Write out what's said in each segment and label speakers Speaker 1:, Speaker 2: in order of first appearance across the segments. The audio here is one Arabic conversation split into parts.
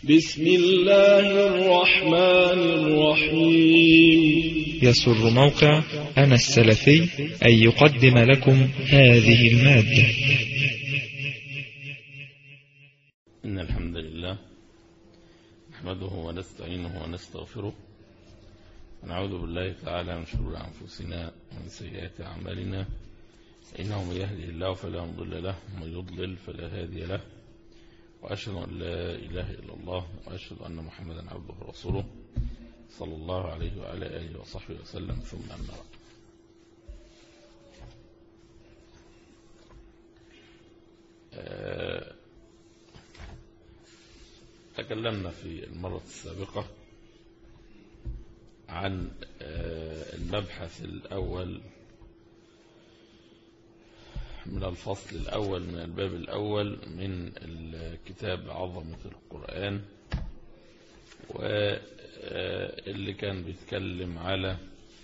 Speaker 1: بسم الله الرحمن الرحيم.
Speaker 2: يسر موقع أنا السلفي أن يقدم لكم هذه المادة.
Speaker 3: إن الحمد لله نحمده ونستعينه ونستغفره ونعوذ بالله تعالى من شرور أنفسنا ومن سيئات أعمالنا، إنه من يهدي الله فلا مضل له ومن يضلل فلا هادي له، وأشهد أن لا إله إلا الله وأشهد أن محمدا عبده ورسوله صلى الله عليه وعلى آله وصحبه وسلم. ثم أما بعد، تكلمنا في المرة السابقة عن المبحث الأول من الفصل الأول من الباب الأول من الكتاب عظمة القرآن، واللي كان بيتكلم على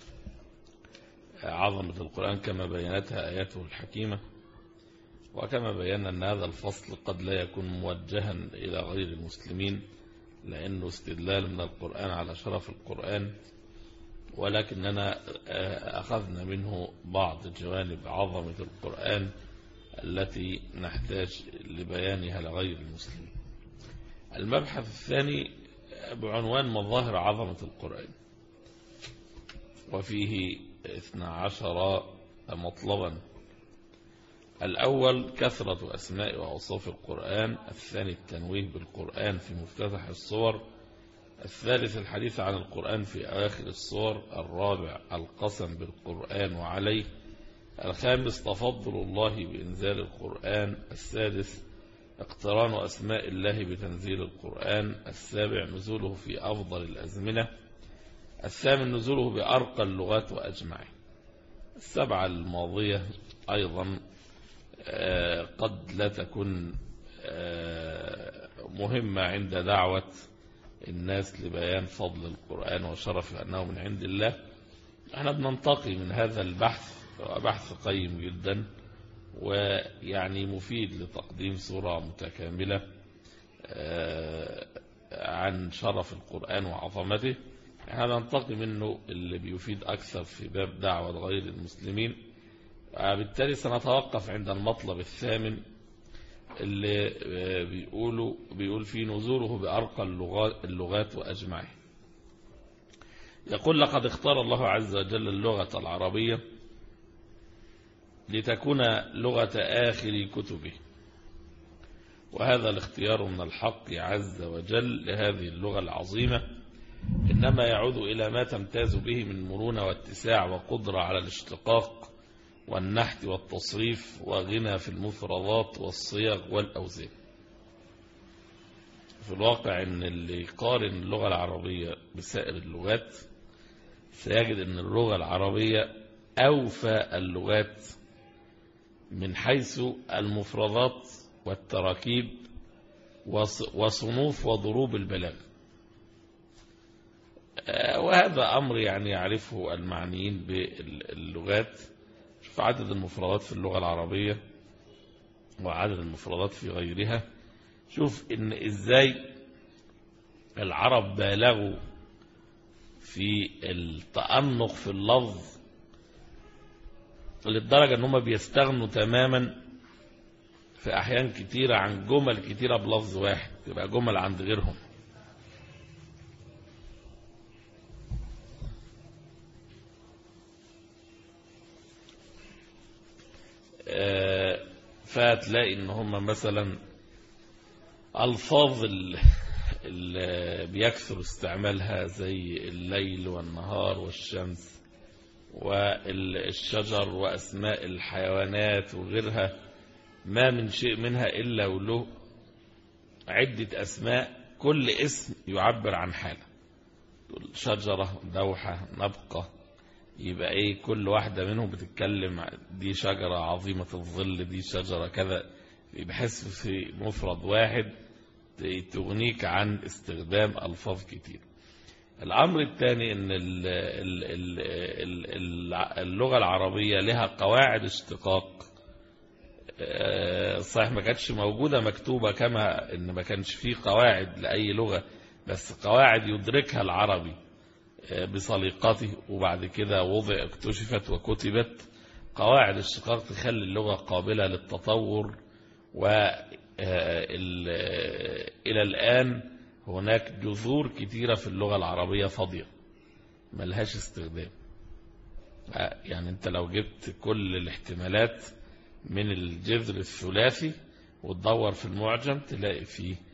Speaker 3: عظمة القرآن كما بينتها آياته الحكيمة، وكما بينا أن هذا الفصل قد لا يكون موجها إلى غير المسلمين لأنه استدلال من القرآن على شرف القرآن، ولكننا أخذنا منه بعض جوانب عظمة القرآن التي نحتاج لبيانها لغير المسلمين. المبحث الثاني بعنوان مظاهر عظمة القرآن، وفيه 12 مطلبا. الأول كثرة أسماء وأوصاف القرآن، الثاني التنويه بالقرآن في مفتتح الصور، الثالث الحديث عن القرآن في آخر الصور، الرابع القسم بالقرآن وعليه، الخامس تفضل الله بإنزال القرآن، السادس اقتران أسماء الله بتنزيل القرآن، السابع نزوله في أفضل الأزمنة، الثامن نزوله بأرقى اللغات وأجمعها. السبعة الماضية أيضا قد لا تكون مهمة عند دعوة الناس لبيان فضل القرآن وشرف أنه من عند الله. احنا بننتقي من هذا البحث، بحث قيم جدا ويعني مفيد لتقديم صورة متكاملة عن شرف القرآن وعظمته. احنا بننتقي منه اللي بيفيد أكثر في باب دعوة غير المسلمين، بالتالي سنتوقف عند المطلب الثامن اللي بيقول فيه نزوله بأرقى اللغات وأجمعها. يقول: لقد اختار الله عز وجل اللغة العربية لتكون لغة آخر كتبه، وهذا الاختيار من الحق عز وجل لهذه اللغة العظيمة إنما يعود إلى ما تمتاز به من مرونة واتساع وقدرة على الاشتقاق والنحت والتصريف وغنى في المفردات والصيغ والأوزان. في الواقع إن اللي يقارن اللغة العربية بسائر اللغات سيجد أن اللغة العربية أوفى اللغات من حيث المفردات والتراكيب وصنوف وضروب البلاغة، وهذا أمر يعني يعرفه المعنيين باللغات. شوف عدد المفردات في اللغة العربية وعدد المفردات في غيرها، شوف إن إزاي العرب بالغوا في التأنق في اللفظ للدرجة أنهم بيستغنوا تماما في أحيان كتيرة عن جمل كتيرة بلفظ واحد، تبقى جمل عند غيرهم. فتلاقي ان هم مثلا الفاظ اللي بيكثر استعمالها زي الليل والنهار والشمس والشجر واسماء الحيوانات وغيرها، ما من شيء منها الا وله عدة اسماء، كل اسم يعبر عن حالة. شجرة، دوحة، نبقة، يبقى ايه كل واحدة منهم بتتكلم دي شجرة عظيمة الظل، دي شجرة كذا، بحيث في مفرد واحد تغنيك عن استخدام ألفاظ كتير. الأمر الثاني ان اللغة العربية لها قواعد اشتقاق صحيح ما كانتش موجودة مكتوبة، كما إن ما كانش فيه قواعد لأي لغة، بس قواعد يدركها العربي بسليقته، وبعد كده اكتشفت وكتبت قواعد الشقاق تخلي اللغة قابلة للتطور. إلى الآن هناك جذور كتيرة في اللغة العربية فاضية ملهاش استخدام. يعني أنت لو جبت كل الاحتمالات من الجذر الثلاثي وتدور في المعجم تلاقي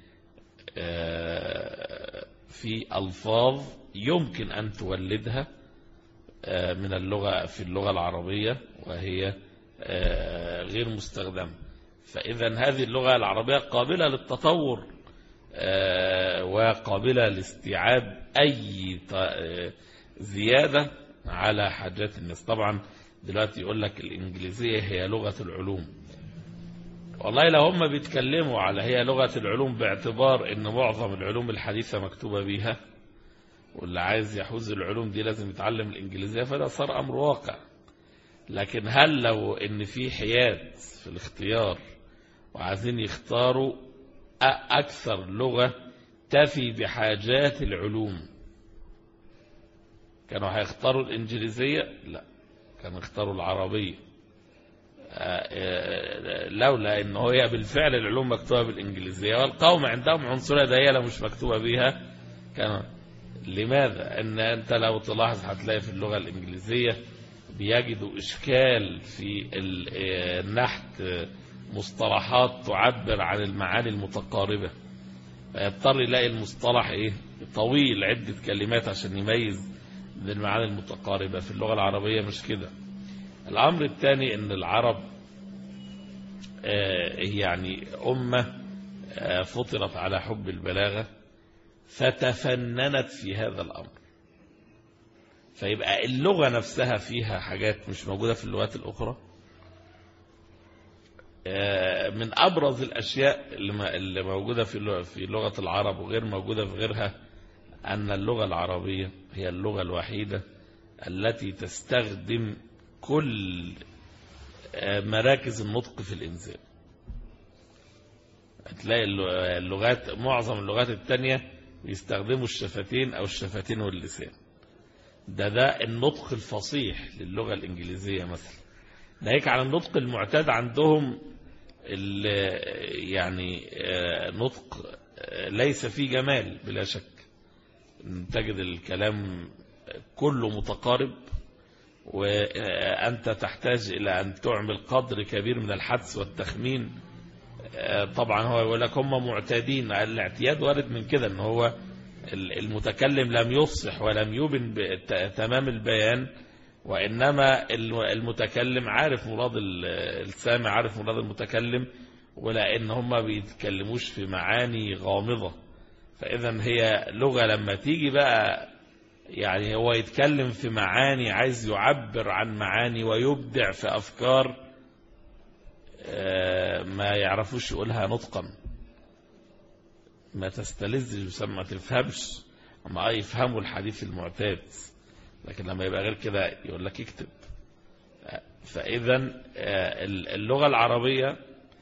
Speaker 3: في ألفاظ يمكن أن تولدها من اللغة في اللغة العربية وهي غير مستخدمة. فإذا هذه اللغة العربية قابلة للتطور وقابلة لاستيعاب أي زيادة على حاجات الناس. طبعا دلوقتي يقول لك الإنجليزية هي لغة العلوم. والله لو هم بيتكلموا على هي لغة العلوم باعتبار ان معظم العلوم الحديثة مكتوبة بيها، واللي عايز يحوز العلوم دي لازم يتعلم الإنجليزية، فده صار أمر واقع. لكن هل لو ان في حياد في الاختيار وعايزين يختاروا أكثر لغة تفي بحاجات العلوم، كانوا هيختاروا الإنجليزية؟ لا، كانوا يختاروا العربية، لولا ان هي بالفعل العلوم مكتوبة بالإنجليزية والقوم عندهم عنصرية دائية لو مش مكتوبة بيها. كان لماذا؟ ان انت لو تلاحظ هتلاقي في اللغة الإنجليزية بيجدوا إشكال في النحت مصطلحات تعبر عن المعاني المتقاربة، فيضطر يلاقي المصطلح طويل عدة كلمات عشان يميز من المعاني المتقاربة. في اللغة العربية مش كده. الأمر الثاني ان العرب يعني أمة فطرت على حب البلاغة فتفننت في هذا الأمر، فيبقى اللغة نفسها فيها حاجات مش موجودة في اللغات الأخرى. من أبرز الأشياء اللي موجودة في لغة العرب وغير موجودة في غيرها أن اللغة العربية هي اللغة الوحيدة التي تستخدم كل مراكز النطق في الإنسان. هتلاقي اللغات معظم اللغات التانية بيستخدموا الشفتين أو الشفتين واللسان. ده النطق الفصيح للغة الإنجليزية مثلا. ناهيك عن النطق المعتاد عندهم يعني نطق ليس فيه جمال بلا شك. تجد الكلام كله متقارب، وأنت تحتاج إلى أن تعمل قدر كبير من الحدس والتخمين. طبعا هو يقول لك هم معتادين، الاعتياد وارد من كده ان هو المتكلم لم يفصح ولم يبن تمام البيان، وإنما المتكلم عارف مراد السامع، عارف مراد المتكلم، ولأن هم بيتكلموش في معاني غامضة. فإذا هي لغة لما تيجي بقى يعني هو يتكلم في معاني، عايز يعبر عن معاني ويبدع في أفكار ما يعرفوش يقولها نطقا، ما تستلذش ما تفهمش، اما يفهموا الحديث المعتاد. لكن لما يبقى غير كده يقول لك اكتب. فإذا اللغة العربية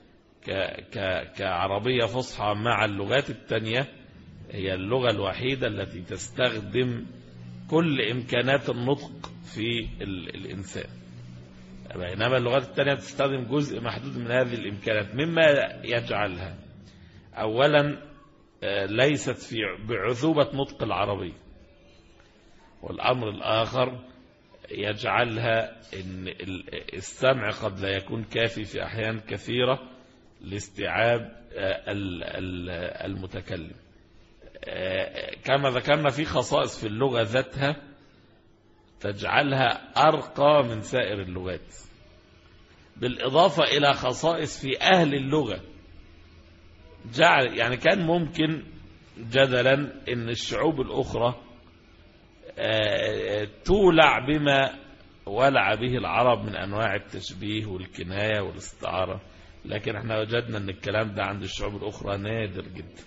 Speaker 3: كعربية فصحى مع اللغات التانية هي اللغة الوحيدة التي تستخدم كل إمكانات النطق في الإنسان، بينما اللغات التانية تستخدم جزء محدود من هذه الإمكانات، مما يجعلها أولا ليست بعذوبة نطق العربي، والأمر الآخر يجعلها إن السمع قد لا يكون كافي في أحيان كثيرة لاستيعاب المتكلم. كما ذكرنا في خصائص في اللغة ذاتها تجعلها أرقى من سائر اللغات، بالإضافة إلى خصائص في أهل اللغة يعني كان ممكن جدلا إن الشعوب الأخرى تولع بما ولع به العرب من أنواع التشبيه والكناية والاستعارة، لكن احنا وجدنا أن الكلام ده عند الشعوب الأخرى نادر جدا.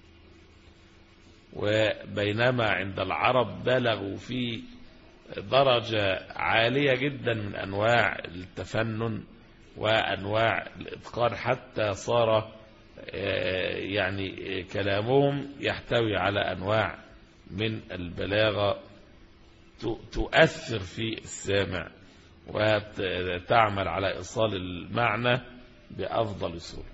Speaker 3: وبينما عند العرب بلغوا في درجة عالية جدا من أنواع التفنن وأنواع الإتقان، حتى صار يعني كلامهم يحتوي على أنواع من البلاغة تؤثر في السامع وتعمل على إيصال المعنى بأفضل صورة.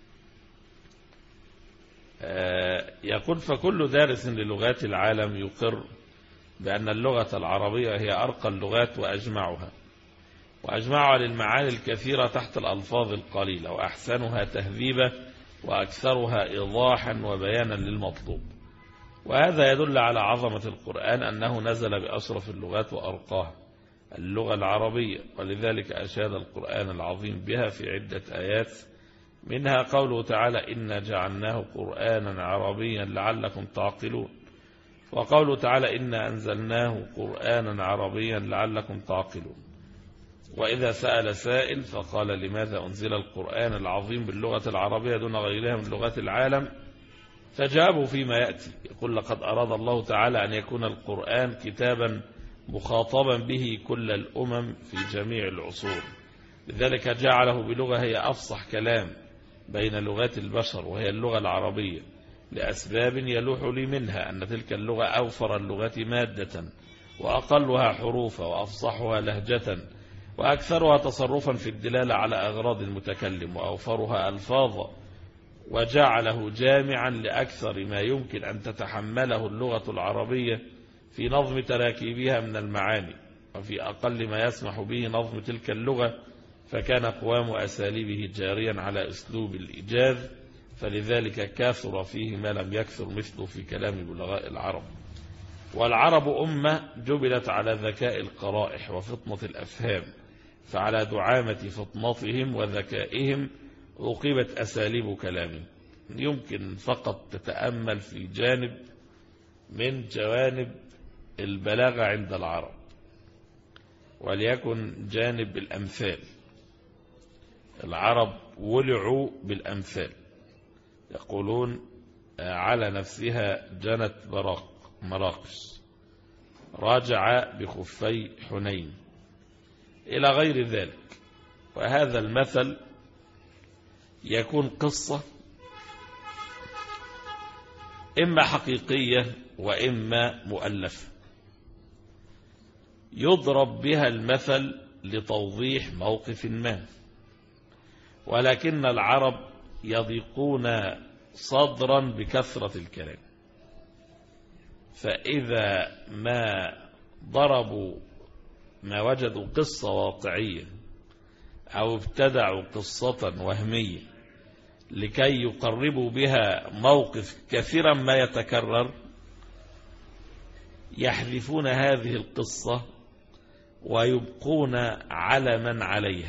Speaker 3: يقول: فكل دارس للغات العالم يقر بأن اللغة العربية هي أرقى اللغات وأجمعها للمعاني الكثيرة تحت الألفاظ القليلة، وأحسنها تهذيبا وأكثرها إيضاحا وبيانا للمطلوب. وهذا يدل على عظمة القرآن أنه نزل بأشرف اللغات وأرقاها، اللغة العربية، ولذلك أشاد القرآن العظيم بها في عدة آيات، منها قوله تعالى: إنا جعلناه قرآنا عربيا لعلكم تعقلون، وقوله تعالى: إنا أنزلناه قرآنا عربيا لعلكم تعقلون. وإذا سأل سائل فقال: لماذا أنزل القرآن العظيم باللغة العربية دون غيرها من لغات العالم؟ فجابوا فيما يأتي، يقول: لقد أراد الله تعالى أن يكون القرآن كتابا مخاطبا به كل الأمم في جميع العصور، لذلك جعله بلغة هي أفصح كلام بين لغات البشر، وهي اللغة العربية، لأسباب يلوح لي منها أن تلك اللغة أوفر اللغات مادة، وأقلها حروفا، وأفصحها لهجة، وأكثرها تصرفا في الدلالة على أغراض المتكلم، وأوفرها ألفاظا، وجعله جامعا لأكثر ما يمكن أن تتحمله اللغة العربية في نظم تراكيبها من المعاني، وفي أقل ما يسمح به نظم تلك اللغة، فكان قوام أساليبه جاريا على أسلوب الإيجاز، فلذلك كاثر فيه ما لم يكثر مثله في كلام بلغاء العرب. والعرب أمة جبلت على ذكاء القرائح وفطنة الأفهام، فعلى دعامة فطنتهم وذكائهم عوقبت أساليب كلامهم. يمكن فقط تتأمل في جانب من جوانب البلاغة عند العرب، وليكن جانب الأمثال. العرب ولعوا بالأمثال، يقولون: على نفسها جنت مراقش، راجع بخفي حنين، إلى غير ذلك. وهذا المثل يكون قصة إما حقيقية وإما مؤلفة، يضرب بها المثل لتوضيح موقف ما، ولكن العرب يضيقون صدرا بكثرة الكلام، فإذا ما ضربوا ما وجدوا قصة واقعية أو ابتدعوا قصة وهمية لكي يقربوا بها موقف كثيرا ما يتكرر، يحذفون هذه القصة ويبقون على من عليها،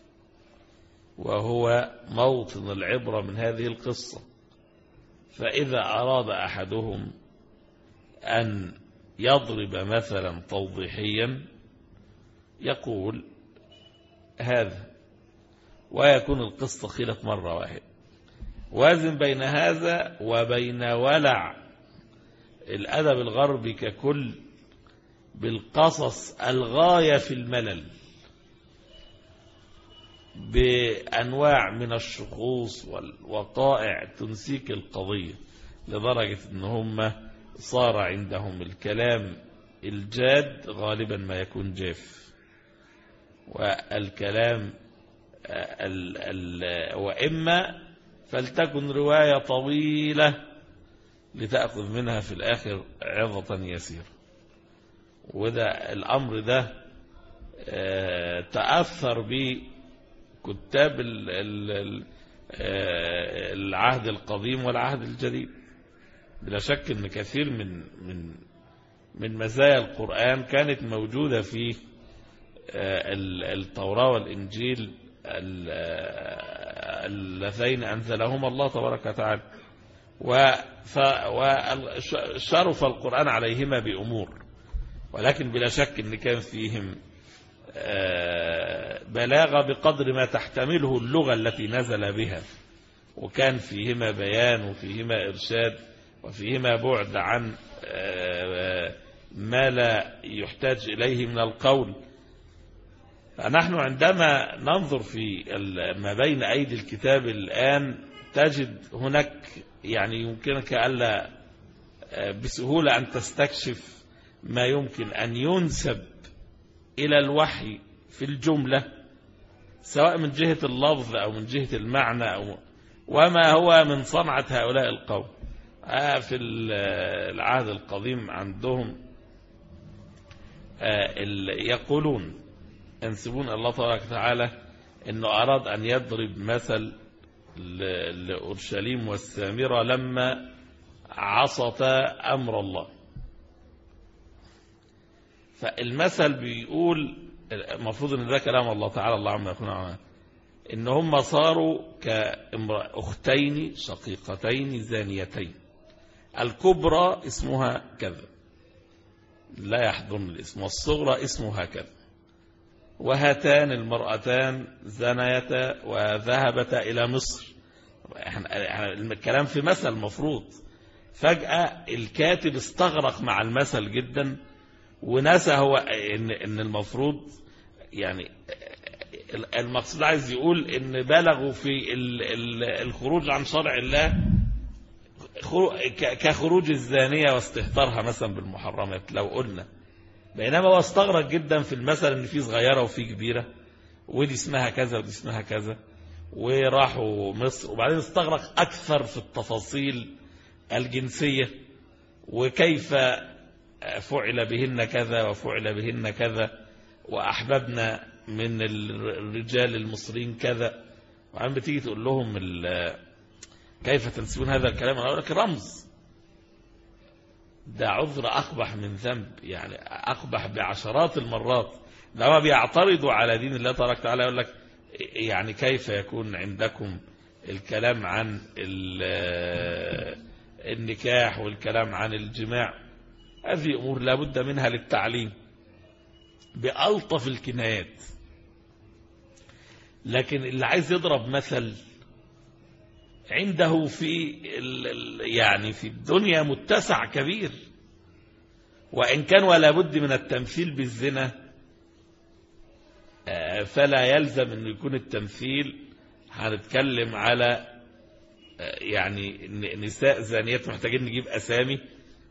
Speaker 3: وهو موطن العبرة من هذه القصة. فإذا أراد أحدهم أن يضرب مثلا توضيحيا يقول هذا، ويكون القصة خلت مرة واحدة. وازن بين هذا وبين ولع الأدب الغربي ككل بالقصص الغاية في الملل، بأنواع من الشخوص والوقائع تنسيك القضية، لدرجة أن هم صار عندهم الكلام الجاد غالبا ما يكون جاف، والكلام وإما فلتكن رواية طويلة لتأخذ منها في الآخر عظة يسير. وده الأمر ده تأثر بكتاب العهد القديم والعهد الجديد. بلا شك أن كثير من مزايا القرآن كانت موجودة في التوراة والإنجيل اللذين أنزلهما الله تبارك وتعالى، وشرف القرآن عليهما بأمور، ولكن بلا شك أن كان فيهم بلاغة بقدر ما تحتمله اللغة التي نزل بها، وكان فيهما بيان وفيهما إرشاد وفيهما بعد عن ما لا يحتاج إليه من القول. فنحن عندما ننظر في ما بين أيدي الكتاب الآن تجد هناك يعني يمكنك ألا بسهولة أن تستكشف ما يمكن أن ينسب إلى الوحي في الجملة، سواء من جهة اللفظ أو من جهة المعنى وما هو من صنعة هؤلاء القوم. في العهد القديم عندهم يقولون ينسبون الله تبارك وتعالى أنه أراد أن يضرب مثل لأورشليم والسامرة لما عصتا أمر الله. فالمثل بيقول المفروض أن ده كلام الله تعالى، الله عما يكون عنه، إن هم صاروا كأختين شقيقتين زانيتين، الكبرى اسمها كذا لا يحضن الاسم، والصغرى اسمها كذا، وهاتان المرأتان زنيتا وذهبتا إلى مصر. احنا الكلام في مثل مفروض، فجأة الكاتب استغرق مع المثل جدا ونسى هو ان المفروض يعني المقصود عايز يقول ان بلغوا في الخروج عن شرع الله كخروج الزانية واستهتارها مثلا بالمحرمات لو قلنا، بينما هو استغرق جدا في المثل ان في صغيرة وفي كبيرة ودي اسمها كذا ودي اسمها كذا وراحوا مصر، وبعدين استغرق اكثر في التفاصيل الجنسية وكيف فعل بهن كذا وفعل بهن كذا وأحببنا من الرجال المصريين كذا. وعم بتيجي تقول لهم كيف تنسبون هذا الكلام؟ أنا أقول لك رمز، ده عذر أقبح من ذنب، يعني أقبح بعشرات المرات. لما بيعترضوا على دين الله تبارك وتعالى يقول لك يعني كيف يكون عندكم الكلام عن النكاح والكلام عن الجماع؟ هذه أمور لابد منها للتعليم بألطف الكنايات. لكن اللي عايز يضرب مثل عنده في يعني في الدنيا متسع كبير، وإن كان ولا بد من التمثيل بالزنا فلا يلزم أن يكون التمثيل هنتكلم على يعني نساء زانيات محتاجين نجيب أسامي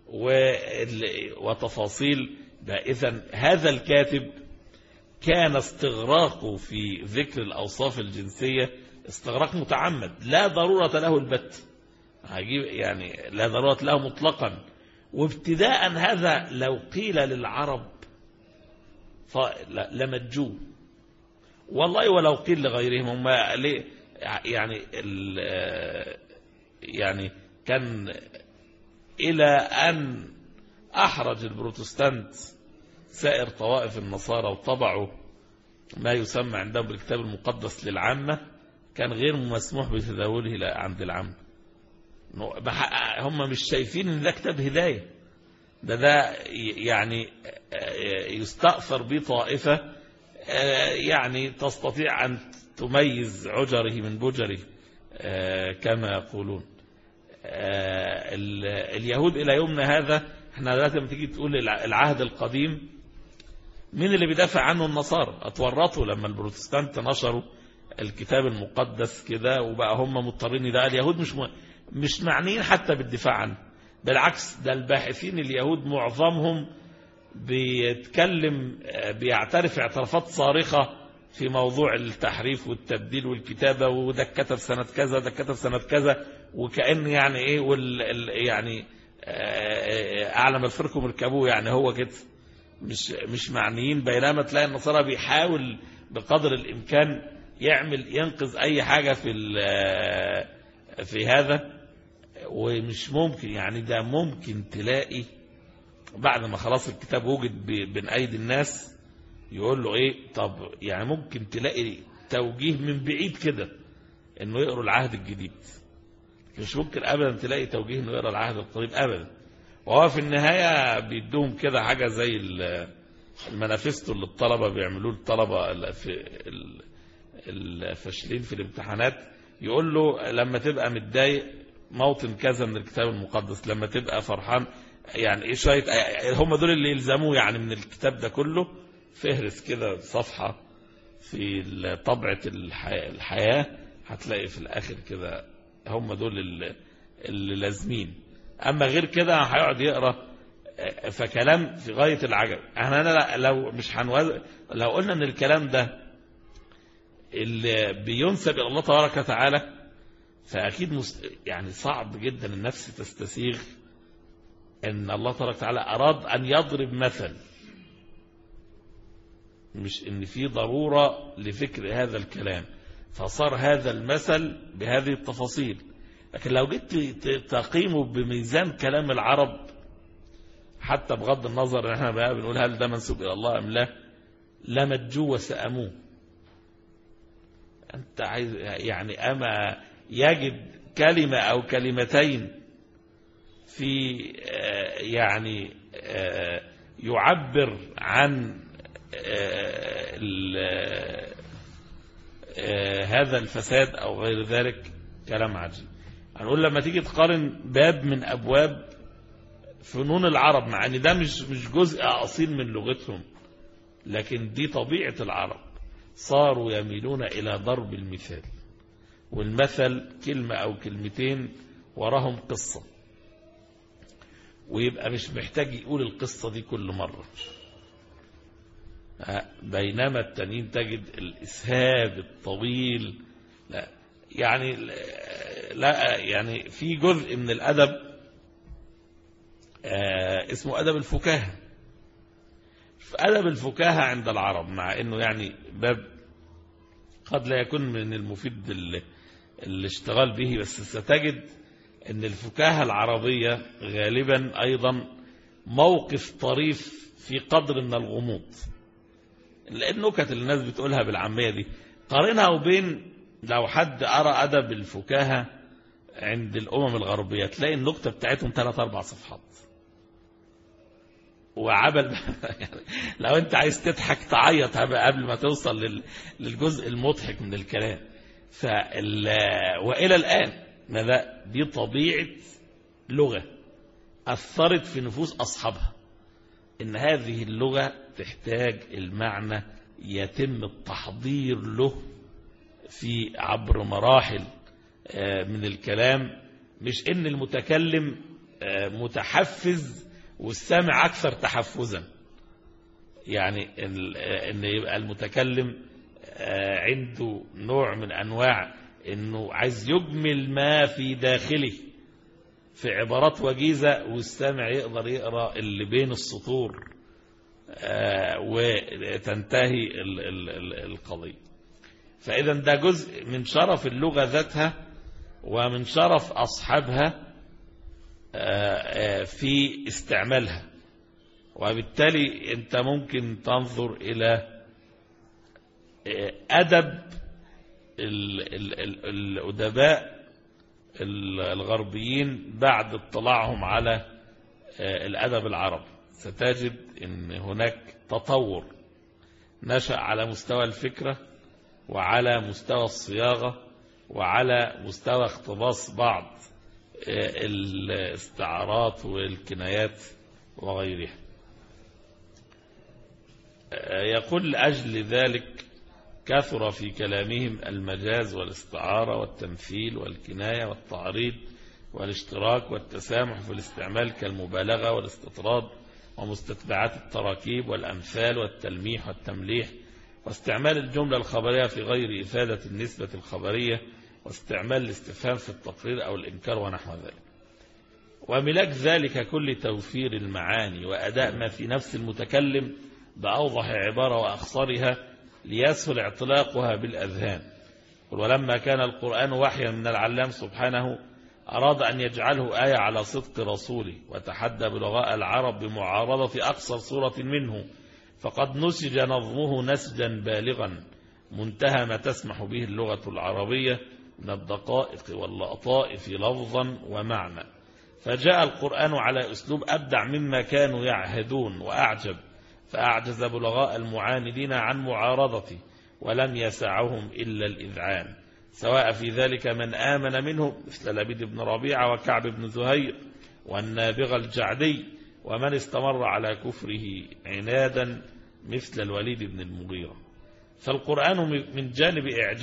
Speaker 3: وتفاصيل. إذن هذا الكاتب كان استغراقه في ذكر الأوصاف الجنسية استغراق متعمد لا ضرورة له البت، يعني لا ضرورة له مطلقا. وابتداء هذا لو قيل للعرب لمجوه والله، ولو قيل لغيرهم هم يعني كان إلى أن أحرج البروتستانت سائر طوائف النصارى وطبعوا ما يسمى عندهم بالكتاب المقدس للعامة، كان غير مسموح بتداوله عند العامة. هم مش شايفين ان ده كتاب هداية، ده يعني يستأثر به طائفة يعني تستطيع أن تميز عجره من بجره كما يقولون. اليهود إلى يومنا هذا، احنا دلوقتي لما تيجي تقول العهد القديم مين اللي بيدافع عنه؟ النصارى. اتورطوا لما البروتستانت نشروا الكتاب المقدس كده وبقى هم مضطرين. ده اليهود مش معنيين حتى بالدفاع عنه، بالعكس ده الباحثين اليهود معظمهم بيعترف اعترافات صارخة في موضوع التحريف والتبديل والكتابة، وده اتكتب سنة كذا ده اتكتب سنة كذا، وكأن يعني ايه يعني اعلم الفركم اركبوه، يعني هو كده مش معنيين. بينما تلاقي النصارى بيحاول بقدر الامكان ينقذ اي حاجة في هذا، ومش ممكن يعني ده ممكن تلاقي بعد ما خلاص الكتاب وجد بين ايدي الناس يقول له ايه، طب يعني ممكن تلاقي توجيه من بعيد كده انه يقروا العهد الجديد، مش ممكن ابدا تلاقي توجيه انه يقرا العهد القديم ابدا. وهو في النهاية بيدوهم كده حاجة زي المانيفستو اللي الطلبة بيعملوه، الطلبة الفاشلين في الامتحانات، يقول له لما تبقى متضايق موطن كذا من الكتاب المقدس، لما تبقى فرحان يعني ايه شوية هم دول اللي يلزموه يعني من الكتاب ده كله، فهرس كده صفحة في طبعة الحياة هتلاقي في الآخر كده هم دول اللي لازمين. أما غير كده هيقعد يقرأ فكلام في غاية العجب. أنا لو مش لو قلنا أن الكلام ده اللي بينسب إلى الله تبارك وتعالى فأكيد يعني صعب جدا النفس تستسيغ أن الله تبارك وتعالى أراد أن يضرب مثل، مش أن في ضرورة لفكر هذا الكلام فصار هذا المثل بهذه التفاصيل. لكن لو جيت تقيمه بميزان كلام العرب، حتى بغض النظر احنا بقى بنقول هل ده منسوب إلى الله أم لا، لمجوا وسأموه. أنت عايز يعني أما يجد كلمة أو كلمتين في يعني يعبر عن هذا الفساد أو غير ذلك، كلام عجيب. هنقول لما تيجي تقارن باب من أبواب فنون العرب، مع أن ده مش جزء أصيل من لغتهم، لكن دي طبيعة العرب، صاروا يميلون إلى ضرب المثال، والمثل كلمة أو كلمتين وراهم قصة، ويبقى مش محتاج يقول القصة دي كل مرة. بينما التانيين تجد الإسهاب الطويل. لا يعني في جزء من الأدب اسمه أدب الفكاهة. في أدب الفكاهة عند العرب، مع أنه يعني باب قد لا يكون من المفيد الاشتغال به، بس ستجد أن الفكاهة العربية غالبا أيضا موقف طريف في قدر من الغموض. لأن نكت اللي الناس بتقولها بالعامية دي قارنها وبين لو حد أرى أدب الفكاهة عند الأمم الغربية، تلاقي النكتة بتاعتهم 3-4 صفحات وعبل. يعني لو أنت عايز تضحك تعيط قبل ما توصل للجزء المضحك من الكلام. وإلى الآن دي طبيعة لغة أثرت في نفوس أصحابها، إن هذه اللغة تحتاج المعنى يتم التحضير له في عبر مراحل من الكلام، مش إن المتكلم متحفز والسامع أكثر تحفزا. يعني إن يبقى المتكلم عنده نوع من أنواع إنه عايز يجمل ما في داخله في عبارات وجيزة، والسامع يقدر يقرأ اللي بين السطور وتنتهي القضية. فإذا ده جزء من شرف اللغة ذاتها ومن شرف أصحابها في استعمالها. وبالتالي أنت ممكن تنظر إلى أدب الأدباء الغربيين بعد اطلاعهم على الأدب العربي، ستجد أن هناك تطور نشأ على مستوى الفكرة وعلى مستوى الصياغة وعلى مستوى اقتباس بعض الاستعارات والكنايات وغيرها. يقول لأجل ذلك كثر في كلامهم المجاز والاستعارة والتمثيل والكناية والتعريض والاشتراك والتسامح في الاستعمال كالمبالغة والاستطراد ومستتبعات التراكيب والأمثال والتلميح والتمليح واستعمال الجملة الخبرية في غير إفادة النسبة الخبرية واستعمال الاستفهام في التقرير أو الإنكار ونحو ذلك. وملاك ذلك كل توفير المعاني وأداء ما في نفس المتكلم بأوضح عبارة وأخصرها ليسهل اعتلاقها بالأذهان. ولما كان القرآن وحيا من العلام سبحانه أراد أن يجعله آية على صدق رسوله، وتحدى بلغاء العرب بمعارضة أقصر صورة منه، فقد نسج نظمه نسجا بالغا منتهى ما تسمح به اللغة العربية من الدقائق واللطائف لفظا ومعنى. فجاء القرآن على أسلوب أبدع مما كانوا يعهدون وأعجب، فأعجز بلغاء المعاندين عن معارضته ولم يسعهم إلا الإذعان، سواء في ذلك من آمن منهم مثل لبيد بن ربيعة وكعب بن زهير والنابغة الجعدي، ومن استمر على كفره عنادا مثل الوليد بن المغيرة. فالقرآن من جانب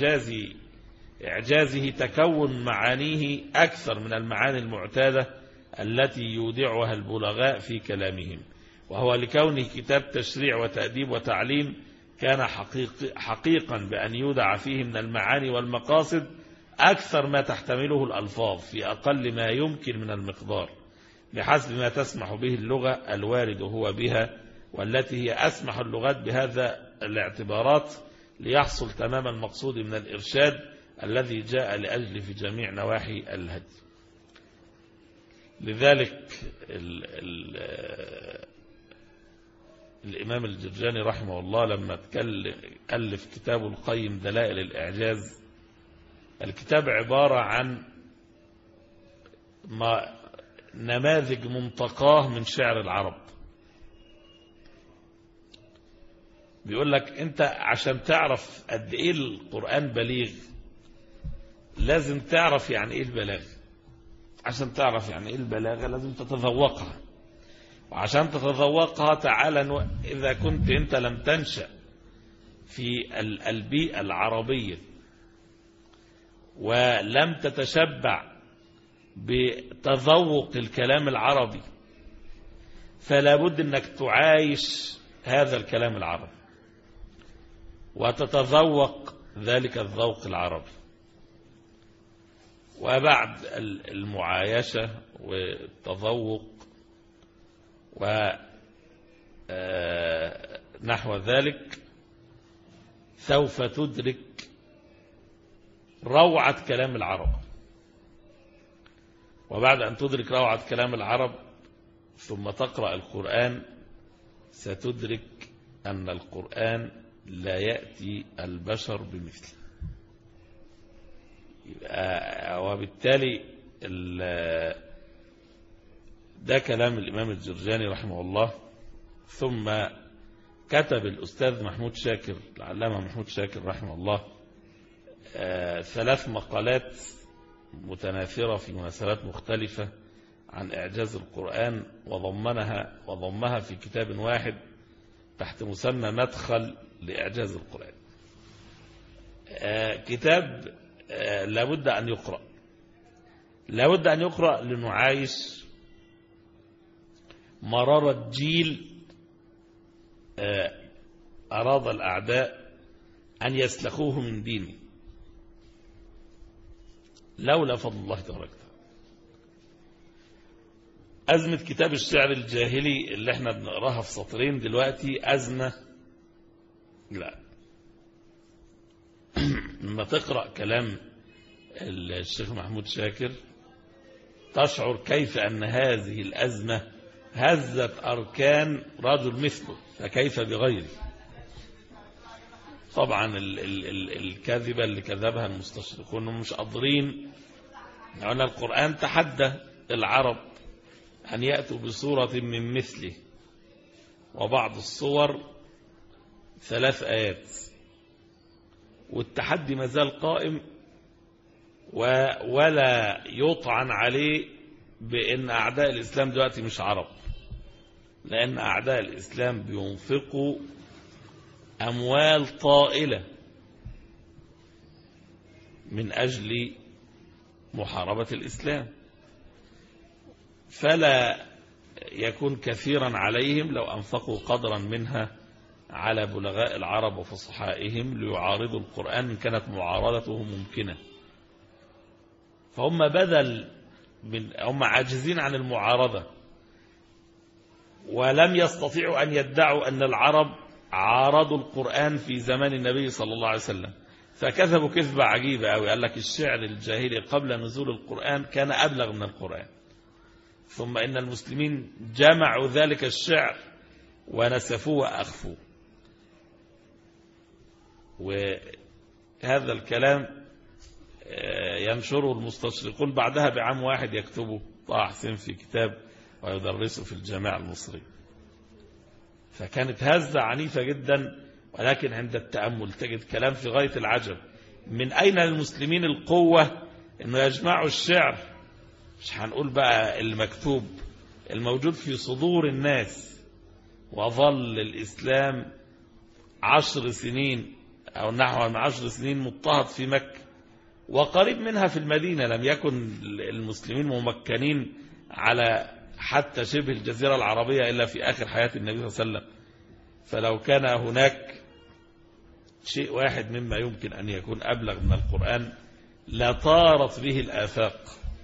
Speaker 3: إعجازه تكون معانيه أكثر من المعاني المعتادة التي يودعها البلغاء في كلامهم، وهو لكونه كتاب تشريع وتأديب وتعليم كان حقيقا بأن يودع فيه من المعاني والمقاصد أكثر ما تحتمله الألفاظ في أقل ما يمكن من المقدار، بحسب ما تسمح به اللغة الوارد هو بها، والتي هي أسمح اللغات بهذا الاعتبارات ليحصل تمام المقصود من الإرشاد الذي جاء لأجل في جميع نواحي الهدي. لذلك الإمام الجرجاني رحمه الله لما ألف كتاب القيم دلائل الإعجاز، الكتاب عبارة عن نماذج منتقاه من شعر العرب. بيقول لك أنت عشان تعرف قد إيه القرآن بليغ لازم تعرف يعني إيه البلاغة. عشان تعرف يعني إيه البلاغة لازم تتذوقها، وعشان تتذوقها تعالى إذا كنت أنت لم تنشأ في البيئة العربية ولم تتشبع بتذوق الكلام العربي فلا بد أنك تعايش هذا الكلام العربي وتتذوق ذلك الذوق العربي. وبعد المعايشة والتذوق ونحو ذلك سوف تدرك روعة كلام العرب. وبعد أن تدرك روعة كلام العرب ثم تقرأ القرآن ستدرك أن القرآن لا يأتي البشر بمثله. وبالتالي ده كلام الإمام الجرجاني رحمه الله. ثم كتب الأستاذ محمود شاكر العلامة محمود شاكر رحمه الله 3 مقالات متناثرة في مناسبات مختلفة عن إعجاز القرآن وضمها في كتاب واحد تحت مسمى مدخل لإعجاز القرآن. كتاب لابد أن يقرأ لنعايش مرارة جيل أراد الأعداء أن يسلخوه من دينه لولا فضل الله تبارك وتعالى. أزمة كتاب الشعر الجاهلي اللي احنا بنقراها في سطرين دلوقتي أزمة. لا، لما تقرأ كلام الشيخ محمود شاكر تشعر كيف أن هذه الأزمة هزت أركان رجل مثله فكيف بغيره. طبعا الكذبة اللي كذبها المستشرقون مش قادرين، يعني القرآن تحدى العرب أن يأتوا بصورة من مثله، وبعض الصور 3 آيات، والتحدي ما زال قائم ولا يطعن عليه بأن أعداء الإسلام دلوقتي مش عرب، لأن أعداء الإسلام بينفقوا أموال طائلة من أجل محاربة الإسلام، فلا يكون كثيرا عليهم لو أنفقوا قدرا منها على بلغاء العرب وفصحائهم ليعارضوا القرآن إن كانت معارضته ممكنة. فهم هم عاجزين عن المعارضة، ولم يستطيعوا أن يدعوا أن العرب عارضوا القرآن في زمان النبي صلى الله عليه وسلم، فكذبوا كذبة عجيبة أوي. قال لك الشعر الجاهلي قبل نزول القرآن كان أبلغ من القرآن، ثم إن المسلمين جمعوا ذلك الشعر ونسفوه وأخفوه. وهذا الكلام ينشره المستشرقون بعدها بعام واحد يكتبه طه حسين في كتاب ويدرسه في الجامعة المصرية. فكانت هزة عنيفة جدا، ولكن عند التأمل تجد كلام في غاية العجب. من أين للمسلمين القوة أنه يجمعوا الشعر، مش هنقول بقى المكتوب، الموجود في صدور الناس، وظل الإسلام 10 سنين أو نحو من 10 سنين مضطهد في مكة، وقريب منها في المدينة. لم يكن المسلمين ممكنين على حتى شبه الجزيرة العربية إلا في آخر حياة النبي صلى الله عليه وسلم. فلو كان هناك شيء واحد مما يمكن أن يكون أبلغ من القرآن لطارت به الآفاق،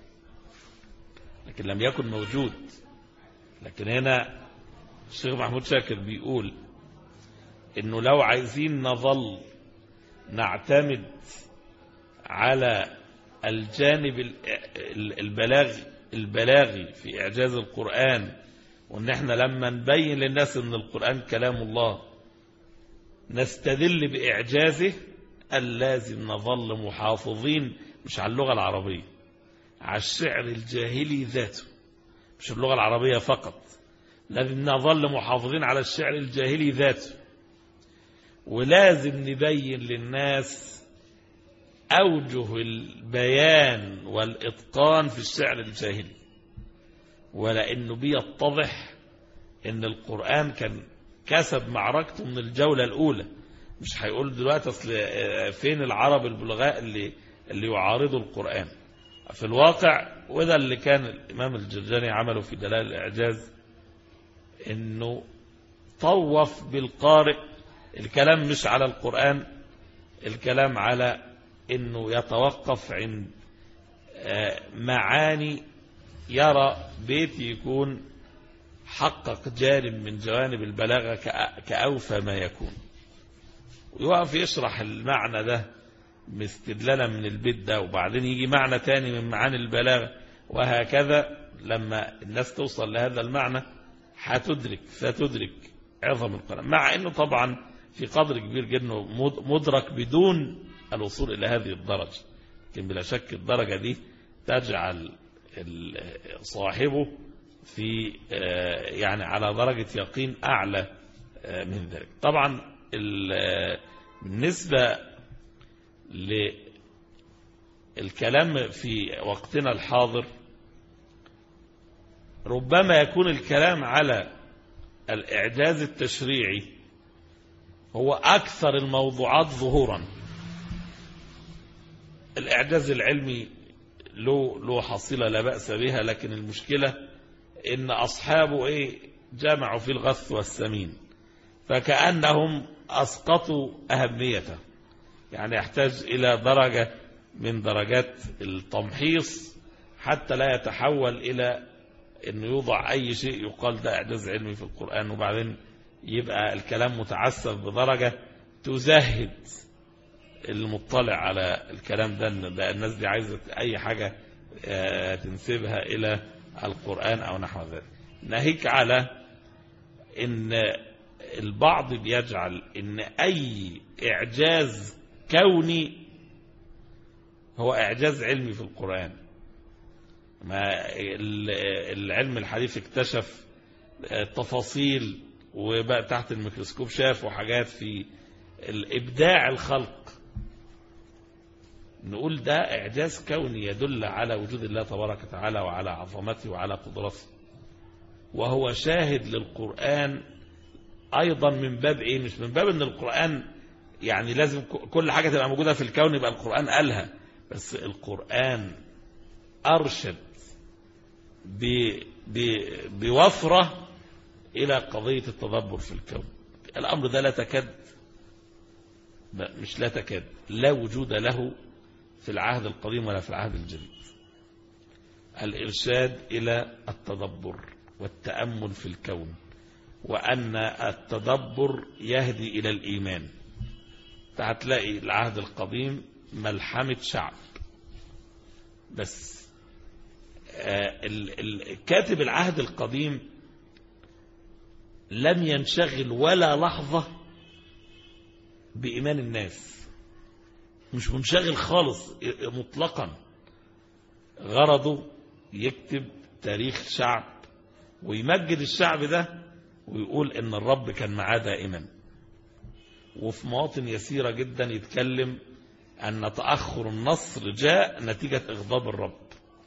Speaker 3: لكن لم يكن موجود. لكن هنا الشيخ محمود شاكر بيقول إنه لو عايزين نظل نعتمد على الجانب البلاغي في إعجاز القرآن، وإن احنا لما نبين للناس إن القرآن كلام الله نستدل بإعجازه، اللازم نظل محافظين مش على اللغة العربية، على الشعر الجاهلي ذاته، مش اللغة العربية فقط، لازم نظل محافظين على الشعر الجاهلي ذاته. ولازم نبين للناس أوجه البيان والإتقان في الشعر الجاهلي، ولأنه بيتضح إن القرآن كان كسب معركته من الجولة الأولى. مش هيقول دلوقتي أصل فين العرب البلغاء اللي يعارضوا القرآن في الواقع. وده اللي كان الإمام الجرجاني عمله في دلائل الإعجاز، إنه طوف بالقارئ الكلام مش على القرآن، الكلام على إنه يتوقف عند معاني يرى بيت يكون حقق جانب من جوانب البلاغة كأوفى ما يكون، ويقف يشرح المعنى ده مستدلالا من البيت ده، وبعدين يجي معنى تاني من معاني البلاغة، وهكذا. لما الناس توصل لهذا المعنى ستدرك عظم القرآن، مع أنه طبعا في قدر كبير جدا مدرك بدون الوصول إلى هذه الدرجة. لكن بلا شك الدرجة دي تجعل صاحبه في يعني على درجة يقين أعلى من ذلك. طبعا بالنسبة للكلام في وقتنا الحاضر، ربما يكون الكلام على الإعجاز التشريعي هو أكثر الموضوعات ظهورا. الإعجاز العلمي له حصيلة لا بأس بها، لكن المشكلة إن أصحابه جمعوا في الغث والسمين، فكأنهم أسقطوا أهميته. يعني يحتاج إلى درجة من درجات التمحيص حتى لا يتحول إلى أنه يوضع أي شيء يقال ده إعجاز علمي في القرآن، وبعدين يبقى الكلام متعسف بدرجة تزهد المطلع على الكلام ده الناس دي عايزة أي حاجة تنسبها إلى القرآن أو نحو ذلك. ناهيك على أن البعض بيجعل أن أي إعجاز كوني هو إعجاز علمي في القرآن. ما العلم الحديث اكتشف تفاصيل، وبقى تحت الميكروسكوب شافوا حاجات في الإبداع الخلق، نقول ده إعجاز كوني يدل على وجود الله تبارك وتعالى وعلى عظمته وعلى قدرته، وهو شاهد للقرآن أيضا من باب مش من باب أن القرآن يعني لازم كل حاجة تبقى موجودة في الكون يبقى القرآن قالها، بس القرآن أرشد بوفرة إلى قضية التدبر في الكون. الأمر ده لا وجود له في العهد القديم ولا في العهد الجديد. الإرشاد إلى التدبر والتأمل في الكون، وأن التدبر يهدي إلى الإيمان. هتلاقي العهد القديم ملحمة شعب، بس كاتب العهد القديم لم ينشغل ولا لحظة بإيمان الناس، مش منشغل خالص مطلقا. غرضه يكتب تاريخ شعب ويمجد الشعب ده ويقول إن الرب كان معاه دائما، وفي مواطن يسيرة جدا يتكلم أن تأخر النصر جاء نتيجة إغضاب الرب،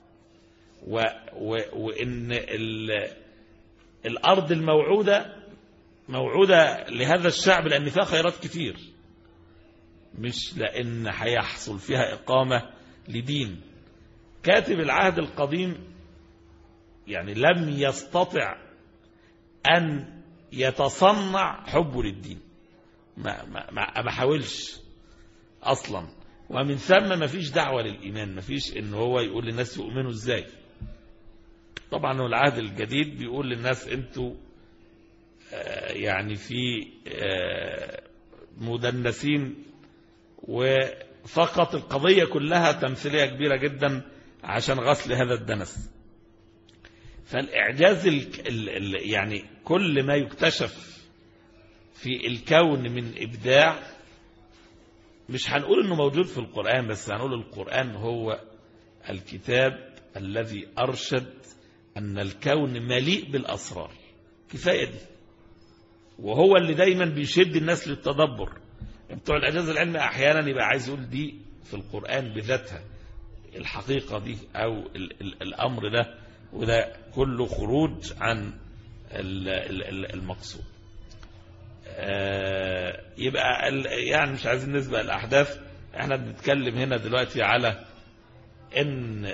Speaker 3: وإن الأرض الموعودة موعودة لهذا الشعب لأن فيها خيرات كتير، مش لأن هيحصل فيها إقامة لدين. كاتب العهد القديم يعني لم يستطع أن يتصنع حبه للدين، ما حاولش أصلا، ومن ثم ما فيش دعوة للإيمان، ما فيش إن هو يقول للناس يؤمنوا إزاي. طبعا العهد الجديد بيقول للناس أنتوا يعني في مدنسين، وفقط القضية كلها تمثيلية كبيرة جدا عشان غسل هذا الدنس. فالإعجاز يعني كل ما يكتشف في الكون من إبداع، مش هنقول إنه موجود في القرآن، بس هنقول القرآن هو الكتاب الذي أرشد أن الكون مليء بالأسرار. كفاية دي، وهو اللي دايما بيشد الناس للتدبر. بتوع الإعجاز العلمي أحيانا يبقى عايز يقول دي في القرآن بذاتها، الحقيقة دي أو الأمر ده، وده كله خروج عن المقصود. يبقى يعني مش عايزين نسبق الأحداث، احنا بنتكلم هنا دلوقتي على ان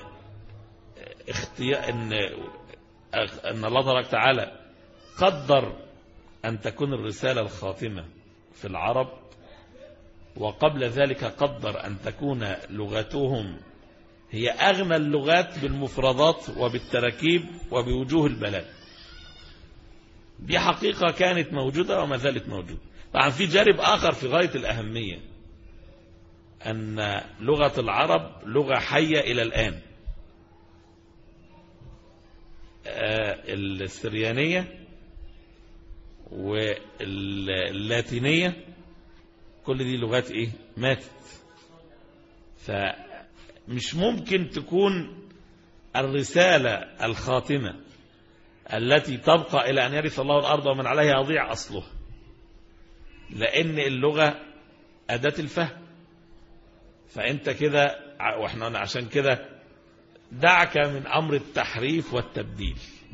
Speaker 3: ان الله تبارك وتعالى قدر أن تكون الرسالة الخاتمة في العرب، وقبل ذلك قدر أن تكون لغتهم هي أغنى اللغات بالمفردات وبالتركيب وبوجوه البلاغ. دي حقيقة كانت موجودة وما زالت موجودة. طبعا في جانب آخر في غاية الأهمية، أن لغة العرب لغة حية إلى الآن. السريانية واللاتينية كل دي لغات ايه ماتت، فمش ممكن تكون الرسالة الخاتمة التي تبقى إلى أن يرث الله الأرض ومن عليها يضيع أصلها، لأن اللغة أداة الفهم. فأنت كده، وإحنا عشان كده دعك من أمر التحريف والتبديل.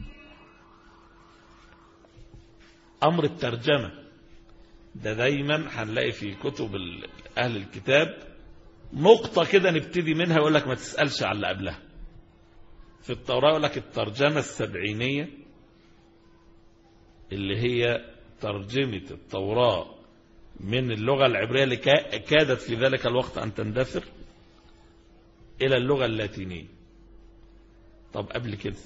Speaker 3: أمر الترجمة ده دايما هنلاقي في كتب أهل الكتاب نقطة كده نبتدي منها، يقول لك ما تسألش على اللي قبلها. في التوراة يقول لك الترجمة السبعينية اللي هي ترجمة التوراة من اللغة العبرية اللي كادت في ذلك الوقت أن تندثر إلى اللغة اللاتينية. طب قبل كده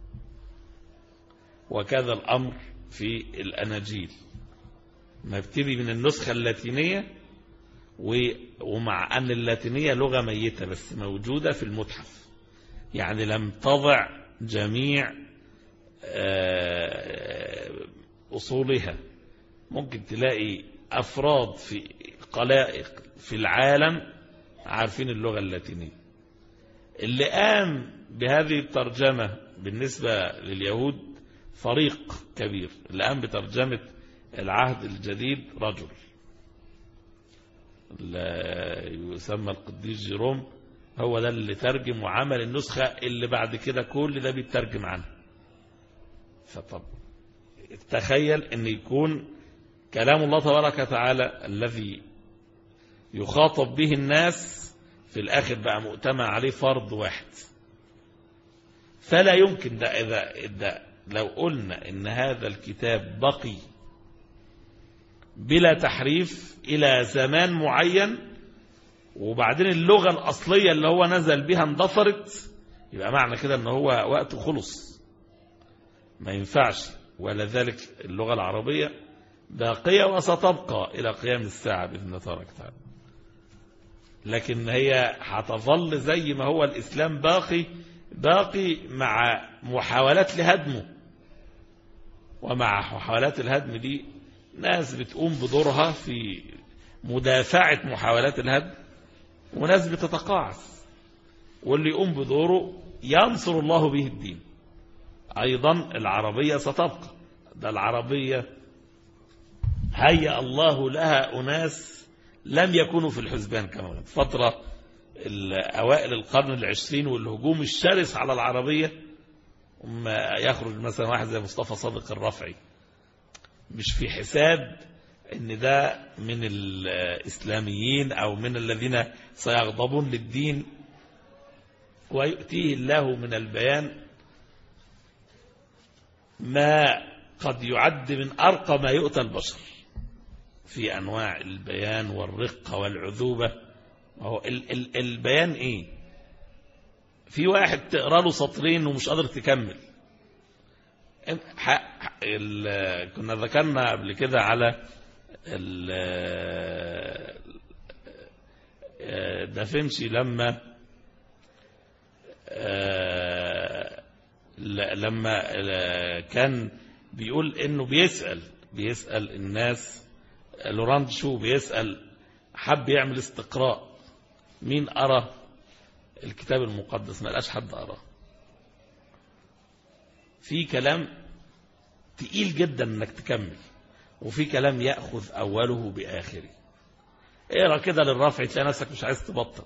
Speaker 3: وكذا الأمر في الأناجيل، ما ابتدي من النسخة اللاتينية، ومع أن اللاتينية لغة ميتة بس موجودة في المتحف، يعني لم تضع جميع أصولها. ممكن تلاقي أفراد في قلائق في العالم عارفين اللغة اللاتينية. اللي قام بهذه الترجمة بالنسبة لليهود فريق كبير، اللي قام بترجمة العهد الجديد رجل يسمى القديس جيروم، هو ده اللي ترجم وعمل النسخة اللي بعد كده كل ده بيترجم عنها. فطب تخيل ان يكون كلام الله تبارك وتعالى الذي يخاطب به الناس في الآخر بقى مؤتمع عليه فرض واحد. فلا يمكن ده إذا لو قلنا إن هذا الكتاب بقي بلا تحريف إلى زمان معين، وبعدين اللغة الأصلية اللي هو نزل بها اندثرت، يبقى معنى كده إن هو وقته خلص، ما ينفعش. ولذلك اللغة العربية باقية وستبقى إلى قيام الساعة بإذن الله تبارك وتعالى، لكن هي هتظل زي ما هو الإسلام باقي مع محاولات لهدمه. ومع محاولات الهدم دي ناس بتقوم بدورها في مدافعة محاولات الهدم، وناس بتتقاعس، واللي يقوم بدوره ينصر الله به الدين. أيضا العربية ستبقى، ده العربية هيأ الله لها أناس لم يكونوا في الحسبان كما فترة أوائل القرن العشرين، والهجوم الشرس على العربية، يخرج مثلا واحد زي مصطفى صادق الرفعي مش في حساب ان ده من الإسلاميين أو من الذين سيغضبون للدين، ويؤتيه الله من البيان ما قد يعد من أرقى ما يؤتى البشر في أنواع البيان والرقة والعذوبة. هو البيان إيه؟ في واحد تقرأ له سطرين ومش قادر تكمل. كنا ذكرنا قبل كده على دافنشي لما كان بيقول انه بيسأل الناس، لوراند شو بيسأل، حب يعمل استقراء، مين أرى الكتاب المقدس؟ ما لقاش حد أرى. في كلام تقيل جدا انك تكمل، وفي كلام يأخذ أوله بآخره. اقرأ كده للرفع تلاقي نفسك مش عايز تبطل.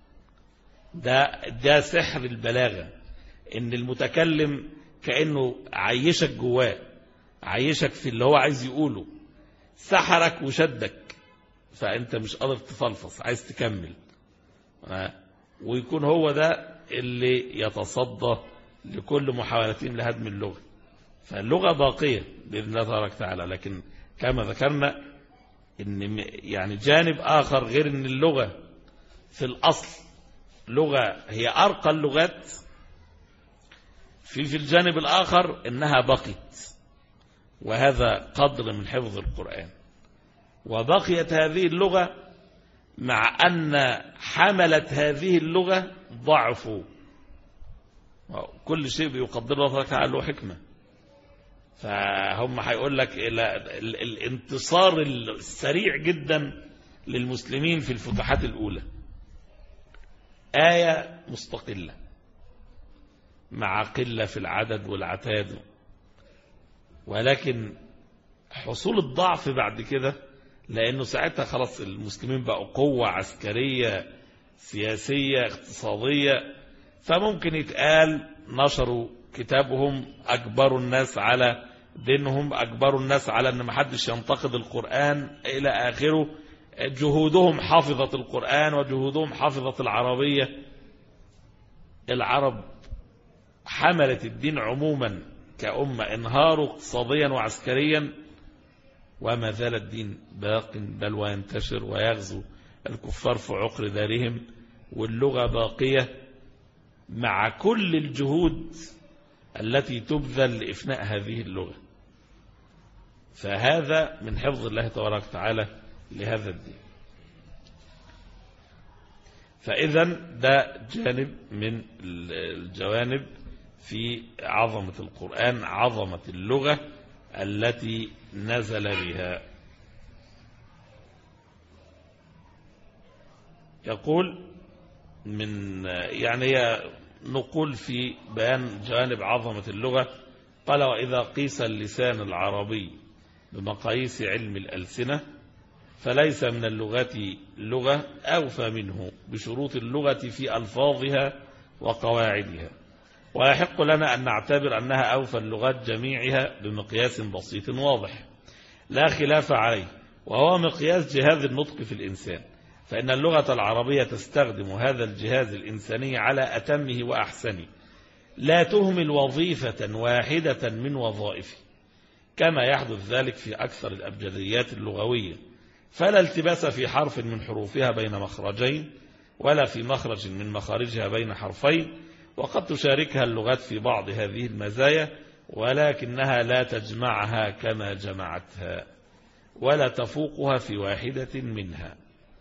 Speaker 3: ده سحر البلاغة، ان المتكلم كأنه عيشك جواه، عيشك في اللي هو عايز يقوله، سحرك وشدك، فأنت مش قادر تفلفص، عايز تكمل. ويكون هو ده اللي يتصدى لكل محاولتين لهدم اللغة. فاللغة باقية بإذن الله تبارك وتعالى، لكن كما ذكرنا إن يعني جانب آخر غير إن اللغة في الأصل لغة هي أرقى اللغات، في الجانب الآخر إنها بقيت، وهذا قدر من حفظ القرآن. وبقيت هذه اللغة مع أن حملت هذه اللغة ضعفوا، كل شيء بيقدر الله تعالى له حكمة. فهم هيقول لك الانتصار السريع جدا للمسلمين في الفتوحات الأولى آية مستقلة مع قلة في العدد والعتاد، ولكن حصول الضعف بعد كده، لأنه ساعتها خلاص المسلمين بقوا قوة عسكرية سياسية اقتصادية، فممكن يتقال نشروا كتابهم، أجبروا الناس على دينهم، أجبروا الناس على أن محدش ينتقد القرآن إلى آخره. جهودهم حافظة القرآن وجهودهم حافظة العربية. العرب حملت الدين عموما كأمة، انهاروا اقتصاديا وعسكريا، وما زال الدين باق، بل وينتشر ويغزو الكفار في عقر دارهم، واللغة باقية مع كل الجهود التي تبذل لإفناء هذه اللغة. فهذا من حفظ الله تبارك وتعالى لهذا الدين. فإذا ده جانب من الجوانب في عظمة القرآن، عظمة اللغة التي نزل بها. يقول يعني نقول في بيان جانب عظمة اللغة، قال: وإذا قيس اللسان العربي بمقاييس علم الألسنة فليس من اللغة لغة أوفى منه بشروط اللغة في ألفاظها وقواعدها، ويحق لنا أن نعتبر أنها أوفى اللغات جميعها بمقياس بسيط واضح لا خلاف عليه، وهو مقياس جهاز النطق في الإنسان، فإن اللغة العربية تستخدم هذا الجهاز الإنساني على أتمه وأحسنه، لا تهمل وظيفة واحدة من وظائفه، كما يحدث ذلك في أكثر الأبجديات اللغوية، فلا التباس في حرف من حروفها بين مخرجين، ولا في مخرج من مخارجها بين حرفين، وقد تشاركها اللغات في بعض هذه المزايا، ولكنها لا تجمعها كما جمعتها، ولا تفوقها في واحدة منها.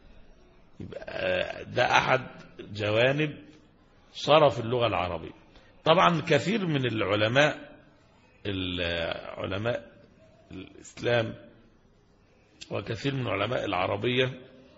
Speaker 3: ده أحد جوانب شرف اللغة العربية. طبعا كثير من العلماء الإسلام وكثير من علماء العربية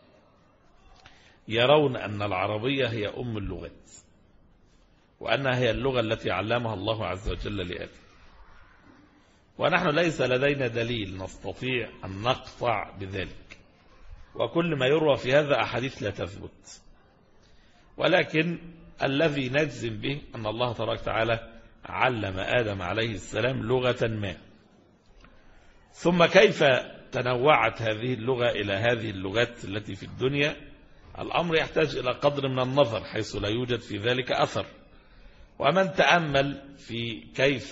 Speaker 3: يرون أن العربية هي أم اللغات، وأنها هي اللغة التي علمها الله عز وجل لآدم، ونحن ليس لدينا دليل نستطيع أن نقطع بذلك، وكل ما يروى في هذا أحاديث لا تثبت، ولكن الذي نجزم به أن الله تبارك وتعالى علم آدم عليه السلام لغة ما. ثم كيف تنوعت هذه اللغة إلى هذه اللغات التي في الدنيا، الأمر يحتاج إلى قدر من النظر حيث لا يوجد في ذلك أثر. ومن تأمل في كيف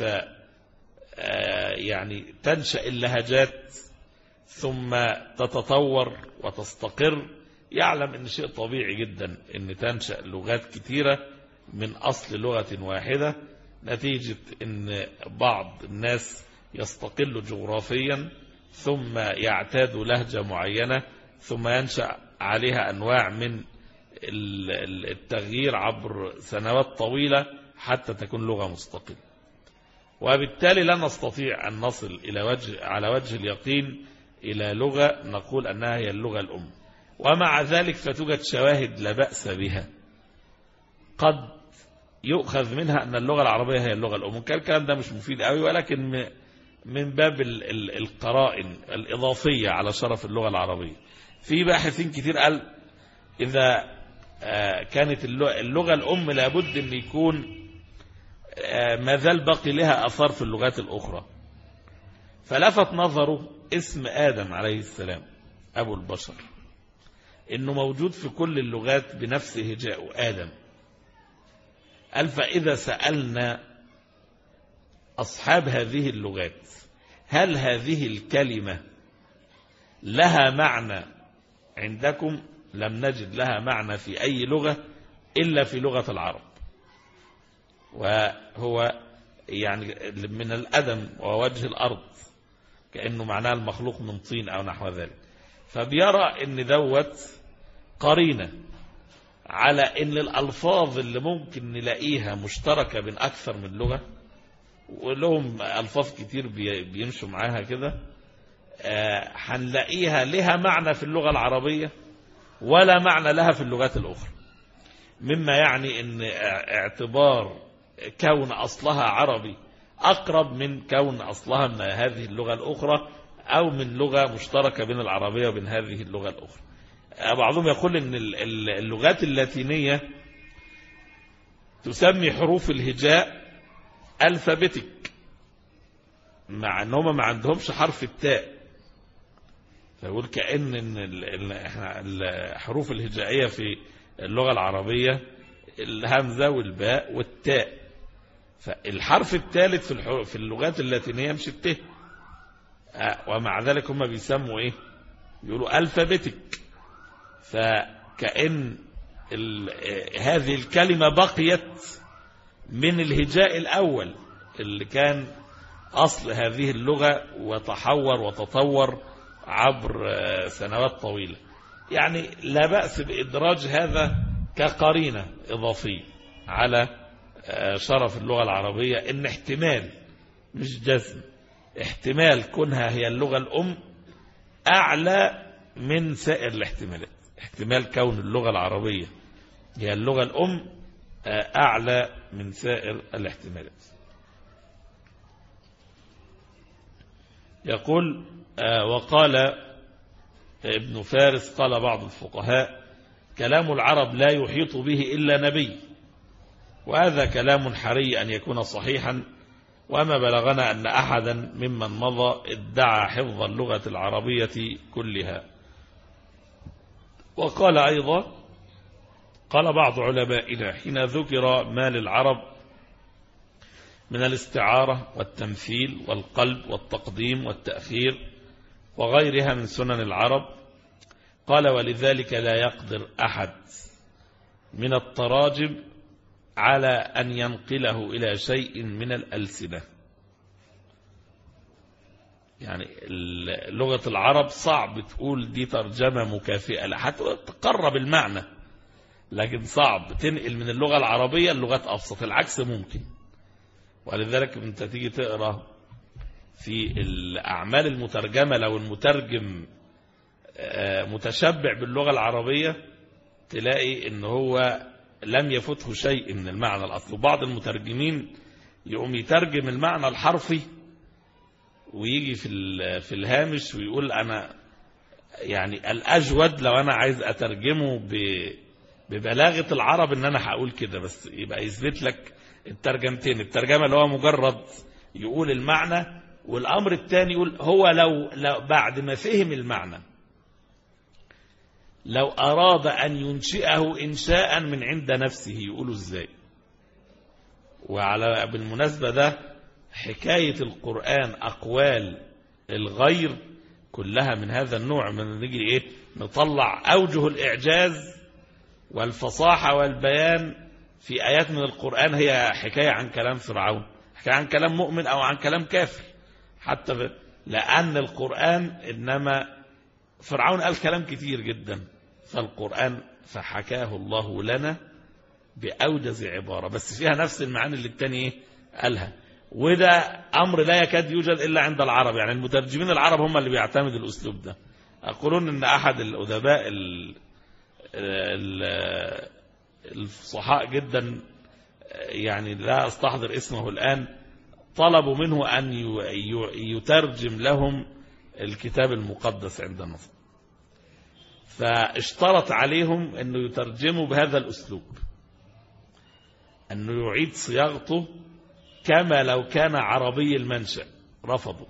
Speaker 3: يعني تنشأ اللهجات ثم تتطور وتستقر، يعلم أن شيء طبيعي جدا أن تنشأ لغات كثيرة من أصل لغة واحدة، نتيجة أن بعض الناس يستقل جغرافيا ثم يعتاد لهجة معينة ثم ينشأ عليها أنواع من التغيير عبر سنوات طويلة حتى تكون لغة مستقلة. وبالتالي لا نستطيع أن نصل على وجه اليقين إلى لغة نقول أنها هي اللغة الأم. ومع ذلك فتوجد شواهد لا بأس بها قد يؤخذ منها أن اللغة العربية هي اللغة الأم. كان الكلام ده مش مفيد قوي، ولكن من باب القرائن الإضافية على شرف اللغة العربية. في باحثين كتير قال إذا كانت اللغة الأم لابد أن يكون ما زال بقي لها أثار في اللغات الأخرى. فلفت نظره اسم آدم عليه السلام أبو البشر، إنه موجود في كل اللغات بنفس هجاء آدم. قال فإذا سألنا أصحاب هذه اللغات هل هذه الكلمة لها معنى عندكم، لم نجد لها معنى في أي لغة إلا في لغة العرب. وهو يعني من الأدم ووجه الأرض، كأنه معناه المخلوق من طين أو نحو ذلك. فبيرى إن دوت قرينة على إن الألفاظ اللي ممكن نلاقيها مشتركة بين أكثر من لغة، ولهم ألفاظ كتير بيمشوا معاها كده، هنلاقيها لها معنى في اللغة العربية ولا معنى لها في اللغات الأخرى، مما يعني إن اعتبار كون أصلها عربي أقرب من كون أصلها من هذه اللغة الأخرى أو من لغة مشتركة بين العربية وبين هذه اللغة الأخرى. بعضهم يقول إن اللغات اللاتينية تسمي حروف الهجاء ألفابيتك، مع أنهم ما عندهمش حرف التاء. فيقول كأن الحروف الهجائية في اللغة العربية الهمزة والباء والتاء، فالحرف الثالث في اللغات اللاتينية مش التاء، ومع ذلك هم بيسموا ايه؟ بيقولوا ألفابيتك. فكأن هذه الكلمة بقيت من الهجاء الأول اللي كان أصل هذه اللغة وتحور وتطور عبر سنوات طويلة. يعني لا بأس بإدراج هذا كقرينة إضافية على شرف اللغة العربية، إن احتمال مش جزم، احتمال كونها هي اللغة الأم أعلى من سائر الاحتمالات. احتمال كون اللغة العربية هي اللغة الأم أعلى من سائر الاحتمالات. يقول وقال ابن فارس قال بعض الفقهاء كلام العرب لا يحيط به إلا نبي، وهذا كلام حري أن يكون صحيحا، وما بلغنا أن أحدا ممن مضى ادعى حفظ اللغة العربية كلها. وقال أيضا قال بعض علمائنا حين ذكر ما للعرب من الاستعارة والتمثيل والقلب والتقديم والتأخير وغيرها من سنن العرب، قال ولذلك لا يقدر أحد من التراجم على أن ينقله إلى شيء من الألسنة. يعني لغة العرب صعب تقول دي ترجمة مكافئة، حتى تقرب المعنى، لكن صعب تنقل من اللغة العربية اللغات أبسط، العكس ممكن. ولذلك انت تيجي تقرأ في الأعمال المترجمة لو المترجم متشبع باللغة العربية تلاقي ان هو لم يفته شيء من المعنى الأصل. بعض المترجمين يقوم يترجم المعنى الحرفي ويجي في الهامش ويقول أنا يعني الأجود لو أنا عايز أترجمه ببلاغة العرب ان انا هقول كده، بس يبقى يثبت لك الترجمتين، الترجمة اللي هو مجرد يقول المعنى، والأمر الثاني يقول هو لو بعد ما فهم المعنى لو أراد أن ينشئه إنشاء من عند نفسه يقوله إزاي. وعلى بالمناسبة ده حكاية القرآن أقوال الغير كلها من هذا النوع، من نيجي نطلع أوجه الإعجاز والفصاحة والبيان في آيات من القرآن هي حكاية عن كلام فرعون، حكاية عن كلام مؤمن أو عن كلام كافر، حتى لأن القرآن إنما فرعون قال كلام كتير جدا، فالقرآن فحكاه الله لنا بأوجز عبارة بس فيها نفس المعاني اللي التاني قالها. وده أمر لا يكاد يوجد إلا عند العرب، يعني المترجمين العرب هم اللي بيعتمدوا الأسلوب ده. أقولون أن أحد الأدباء الفصحاء جدا، يعني لا أستحضر اسمه الآن، طلبوا منه أن يترجم لهم الكتاب المقدس عند النصارى، فاشترط عليهم أنه يترجموا بهذا الأسلوب، أنه يعيد صياغته كما لو كان عربي المنشأ. رفضوا،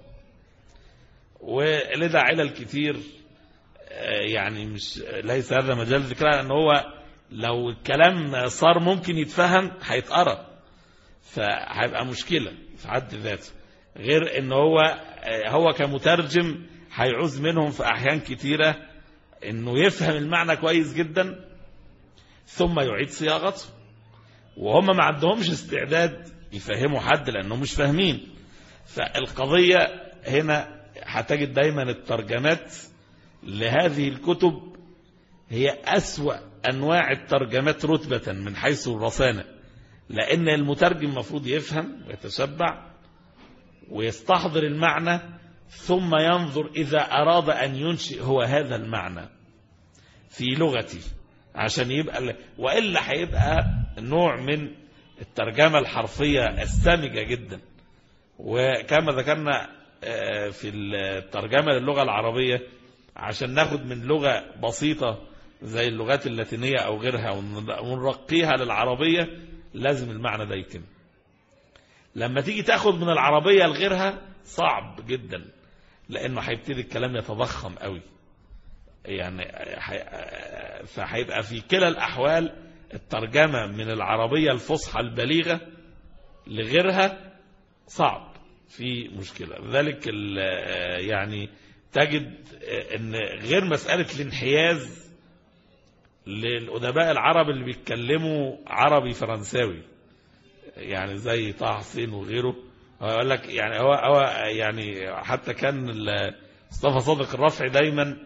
Speaker 3: ولدى علل كتير، يعني مش ليس هذا مجال ذكرها، أنه هو لو الكلام صار ممكن يتفهم هيتقرأ، فهيبقى مشكلة في حد ذاته، غير أنه هو كمترجم هيعوز منهم في أحيان كتيرة أنه يفهم المعنى كويس جدا ثم يعيد صياغته، وهم ما عندهمش استعداد يفهموا حد لأنهم مش فاهمين. فالقضية هنا هتجد دايما الترجمات لهذه الكتب هي أسوأ أنواع الترجمات رتبة من حيث الرصانة، لأن المترجم المفروض يفهم ويتشبع ويستحضر المعنى ثم ينظر إذا أراد أن ينشئ هو هذا المعنى في لغته عشان يبقى، وإلا هيبقى نوع من الترجمة الحرفية السامجة جدا. وكما ذكرنا في الترجمة للغة العربية، عشان ناخد من لغة بسيطة زي اللغات اللاتينية أو غيرها ونرقيها للعربية لازم المعنى ده يتم. لما تيجي تاخد من العربية لغيرها صعب جدا، لأنه هيبتدي الكلام يتضخم قوي، يعني فهيبقى في كلا الأحوال الترجمة من العربية الفصحى البليغة لغيرها صعب، في مشكلة. لذلك يعني تجد ان غير مسألة الانحياز للأدباء العرب اللي بيتكلموا عربي فرنساوي، يعني زي طه حسين وغيره، هو يقول لك يعني هو يعني حتى كان مصطفى صادق الرافعي دايما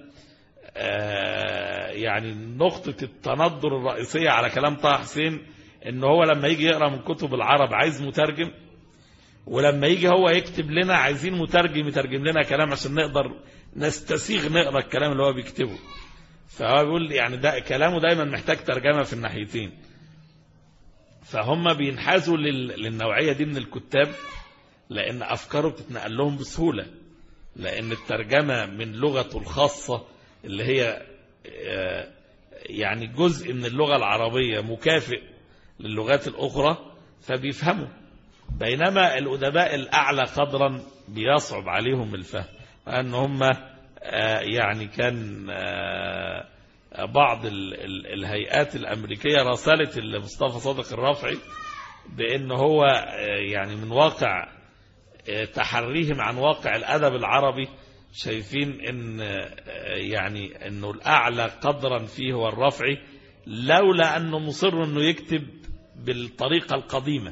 Speaker 3: يعني نقطة التندر الرئيسية على كلام طه حسين ان هو لما يجي يقرأ من كتب العرب عايز مترجم، ولما يجي هو يكتب لنا عايزين مترجم يترجم لنا كلام عشان نقدر نستسيغ نقرأ الكلام اللي هو بيكتبه. فهو بيقول يعني ده كلامه دايما محتاج ترجمة في الناحيتين. فهم بينحازوا للنوعية دي من الكتاب لأن أفكاره بتتنقل لهم بسهولة، لأن الترجمة من لغته الخاصة اللي هي يعني جزء من اللغة العربية مكافئ للغات الأخرى فبيفهموا، بينما الأدباء الأعلى قدرا بيصعب عليهم الفهم، أن هم يعني كان بعض الهيئات الأمريكية راسلت المصطفى صادق الرافعي بأنه هو يعني من واقع تحريهم عن واقع الأدب العربي شايفين ان يعني انه الأعلى قدرا فيه هو الرافعي، لولا أنه مصر أنه يكتب بالطريقة القديمة،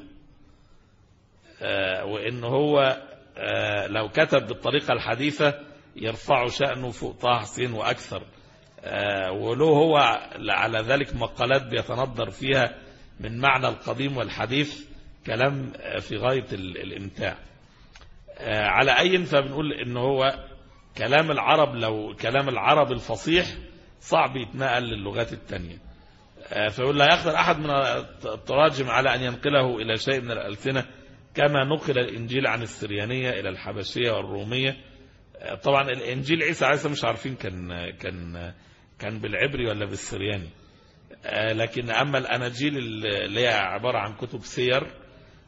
Speaker 3: وإنه هو لو كتب بالطريقة الحديثة يرفع شأنه فوق طه حسين وأكثر، ولو هو على ذلك مقالات بيتنظر فيها من معنى القديم والحديث كلام في غاية الإمتاع. على أي فبنقول إنه هو كلام العرب، لو كلام العرب الفصيح صعب يتنقل للغات التانية، فيقول لا يقدر أحد من التراجم على أن ينقله إلى شيء من الألسنة كما نقل الإنجيل عن السريانية إلى الحبشية والرومية. طبعا الإنجيل عيسى عليه مش عارفين كان بالعبري ولا بالسرياني، لكن أما الأناجيل اللي هي عبارة عن كتب سير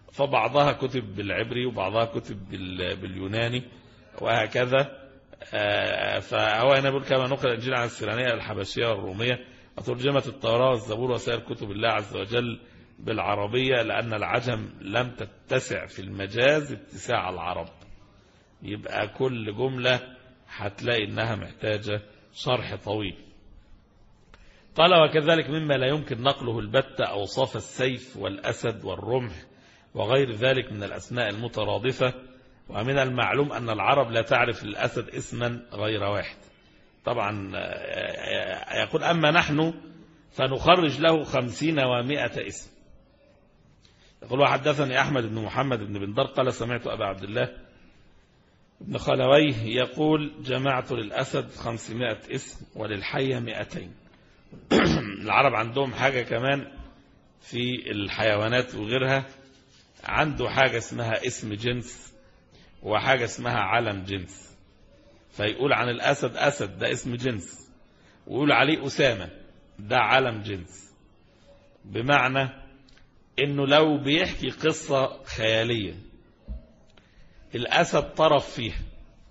Speaker 3: فبعضها كتب بالعبري وبعضها كتب باليوناني وهكذا. فهو أنا بقول كما نقل الإنجيل عن السريانية الحبشية والرومية، وترجمت التوراة والزبور وسائر كتب الله عز وجل بالعربية، لأن العجم لم تتسع في المجاز اتساع العرب. يبقى كل جملة هتلاقي إنها محتاجة شرح طويل. قال وكذلك مما لا يمكن نقله البتة أوصاف السيف والأسد والرمح وغير ذلك من الأسماء المترادفة. ومن المعلوم أن العرب لا تعرف للأسد اسما غير واحد. طبعا يقول أما نحن فنخرج له 50 و100 اسم. يقول وحدثني أحمد بن محمد بن بندر قال سمعت أبا عبد الله بن خلويه يقول جمعت للأسد 500 اسم وللحية 200. العرب عندهم حاجة كمان في الحيوانات وغيرها، عنده حاجة اسمها اسم جنس وحاجة اسمها علم جنس. فيقول عن الأسد أسد ده اسم جنس، ويقول عليه أسامة ده علم جنس، بمعنى انه لو بيحكي قصة خيالية الأسد طرف فيها،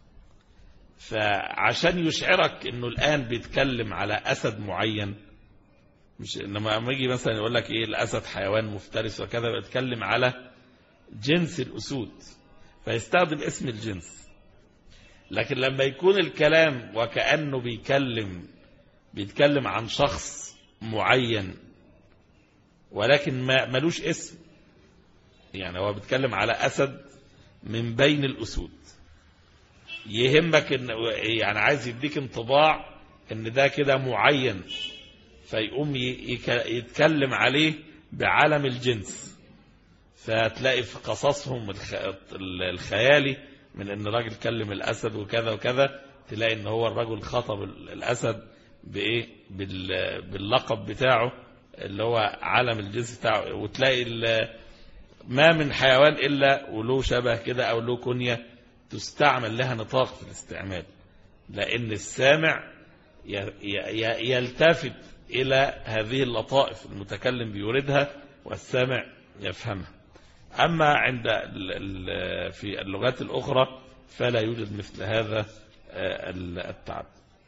Speaker 3: فعشان يشعرك انه الآن بيتكلم على أسد معين، مش انما يجي مثلا يقول لك ايه الأسد حيوان مفترس وكذا، بيتكلم على جنس الأسود فيستخدم اسم الجنس. لكن لما يكون الكلام وكأنه بيتكلم عن شخص معين ولكن ملوش اسم، يعني هو بيتكلم على أسد من بين الأسود، يهمك إن يعني عايز يديك انطباع ان ده كده معين، فيقوم يتكلم عليه بعلم الجنس. فتلاقي في قصصهم الخيالي من ان الراجل كلم الأسد وكذا وكذا، تلاقي ان هو الرجل خطب الأسد بإيه باللقب بتاعه اللي هو علم الجنس بتاعه. وتلاقي ما من حيوان إلا وله شبه كده أو له كنية تستعمل لها نطاق في الاستعمال، لأن السامع يلتفت إلى هذه اللطائف المتكلم بيوردها والسامع يفهمها. أما عند في اللغات الأخرى فلا يوجد مثل هذا التعب.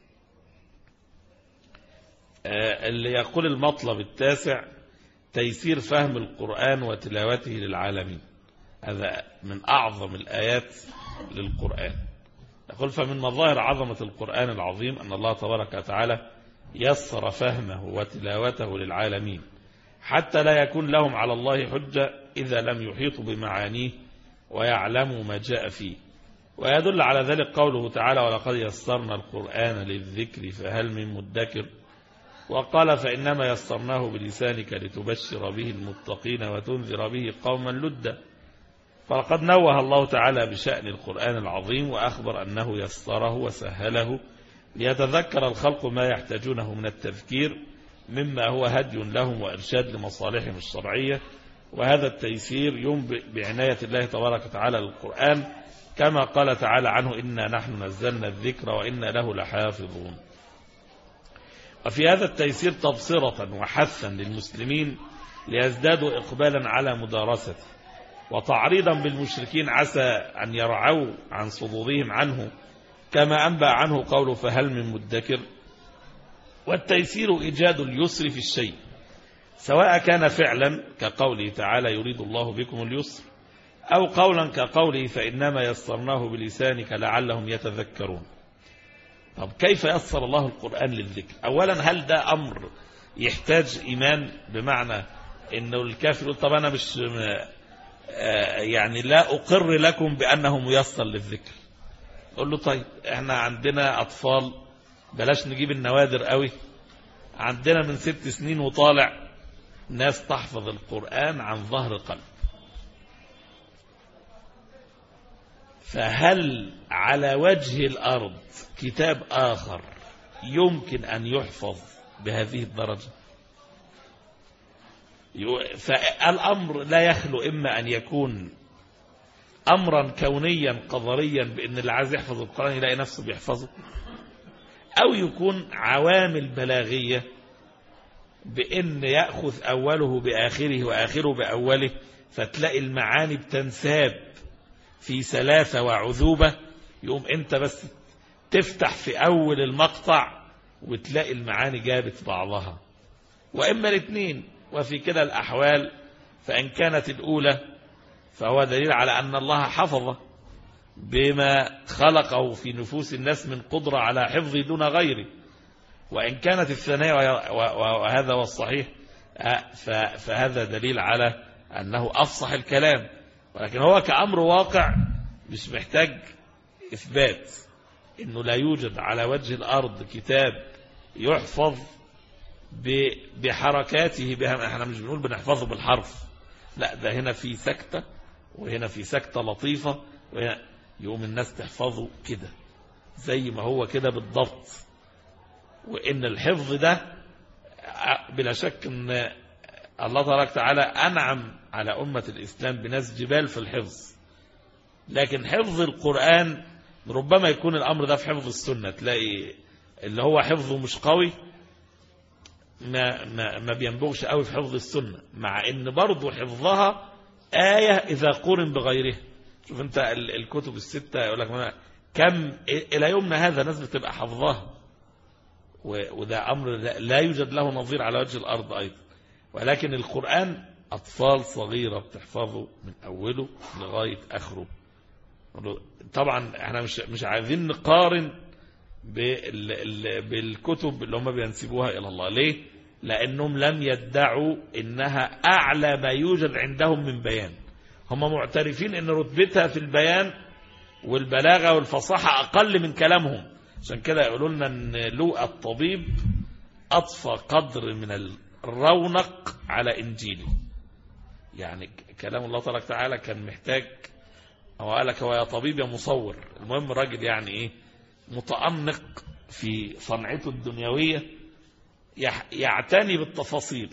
Speaker 3: اللي يقول المطلب التاسع تيسير فهم القرآن وتلاوته للعالمين، هذا من أعظم الآيات للقرآن. يقول فمن مظاهر عظمة القرآن العظيم أن الله تبارك وتعالى يسر فهمه وتلاوته للعالمين حتى لا يكون لهم على الله حجة إذا لم يحيطوا بمعانيه ويعلموا ما جاء فيه. ويدل على ذلك قوله تعالى ولقد يسرنا القرآن للذكر فهل من مدكر. وقال فإنما يسرناه بلسانك لتبشر به المتقين وتنذر به قوما لدا. فقد نوه الله تعالى بشأن القرآن العظيم وأخبر أنه يسره وسهله ليتذكر الخلق ما يحتاجونه من التذكير مما هو هدي لهم وإرشاد لمصالحهم الشرعية. وهذا التيسير ينبئ بعناية الله تبارك وتعالى للقرآن كما قال تعالى عنه إنا نحن نزلنا الذكر وإنا له لحافظون. وفي هذا التيسير تبصرة وحثا للمسلمين ليزدادوا إقبالا على مدارسته وتعريضا بالمشركين عسى أن يرعوا عن صدورهم عنه كما أنبأ عنه قوله فهل من مدكر. والتيسير إيجاد اليسر في الشيء سواء كان فعلا كقوله تعالى يريد الله بكم اليسر أو قولا كقوله فإنما يسرناه بلسانك لعلهم يتذكرون. طب كيف يسر الله القرآن للذكر؟ أولا هل ده أمر يحتاج إيمان، بمعنى إنه الكافر يقول طب أنا مش يعني لا أقر لكم بأنه ميسر للذكر. قل له طيب احنا عندنا أطفال، بلاش نجيب النوادر قوي، عندنا من 6 سنين وطالع ناس تحفظ القرآن عن ظهر قلب. فهل على وجه الأرض كتاب آخر يمكن أن يحفظ بهذه الدرجة؟ فالأمر لا يخلو إما أن يكون أمرا كونيا قدريا بأن اللي عايز يحفظ القرآن يلاقي نفسه بيحفظه، أو يكون عوامل بلاغية بأن يأخذ أوله بآخره وآخره بأوله فتلاقي المعاني بتنساب في سلاسة وعذوبة، يقوم انت بس تفتح في أول المقطع وتلاقي المعاني جابت بعضها، وإما الاثنين. وفي كده الأحوال فإن كانت الأولى فهو دليل على أن الله حفظ بما خلقه في نفوس الناس من قدرة على حفظه دون غيره، وإن كانت الثانية وهذا هو الصحيح فهذا دليل على أنه أفصح الكلام. ولكن هو كأمر واقع مش محتاج إثبات إنه لا يوجد على وجه الأرض كتاب يحفظ بحركاته بها. احنا مش بنقول بنحفظه بالحرف، لا، ده هنا في سكتة وهنا في سكتة لطيفة، يقوم الناس تحفظه كده زي ما هو كده بالضبط. وإن الحفظ ده بلا شك أن الله تبارك وتعالى أنعم على أمة الإسلام بناس جبال في الحفظ، لكن حفظ القرآن ربما يكون الأمر ده في حفظ السنة، تلاقي اللي هو حفظه مش قوي ما بينبغش قوي في حفظ السنة، مع ان برضو حفظها آية إذا قرن بغيرها. شوف انت الكتب الستة يقول لك كم إلى يومنا هذا ناس بتبقى حفظها، وده أمر لا يوجد له نظير على وجه الأرض أيضا. ولكن القرآن أطفال صغيرة بتحفظه من أوله لغاية آخره. طبعا احنا مش عايزين نقارن بالكتب اللي هم بينسبوها إلى الله. ليه؟ لأنهم لم يدعوا إنها أعلى ما يوجد عندهم من بيان. هم معترفين إن رتبتها في البيان والبلاغة والفصاحة أقل من كلامهم، عشان كده يقولوا لنا إن لوقا الطبيب أطفى قدر من الرونق على إنجيله. يعني كلام الله تبارك وتعالى كان محتاج، هو قال لك هو يا طبيب يا مصور. المهم الراجل يعني إيه متأنق في صنعته الدنيوية، يعتني بالتفاصيل،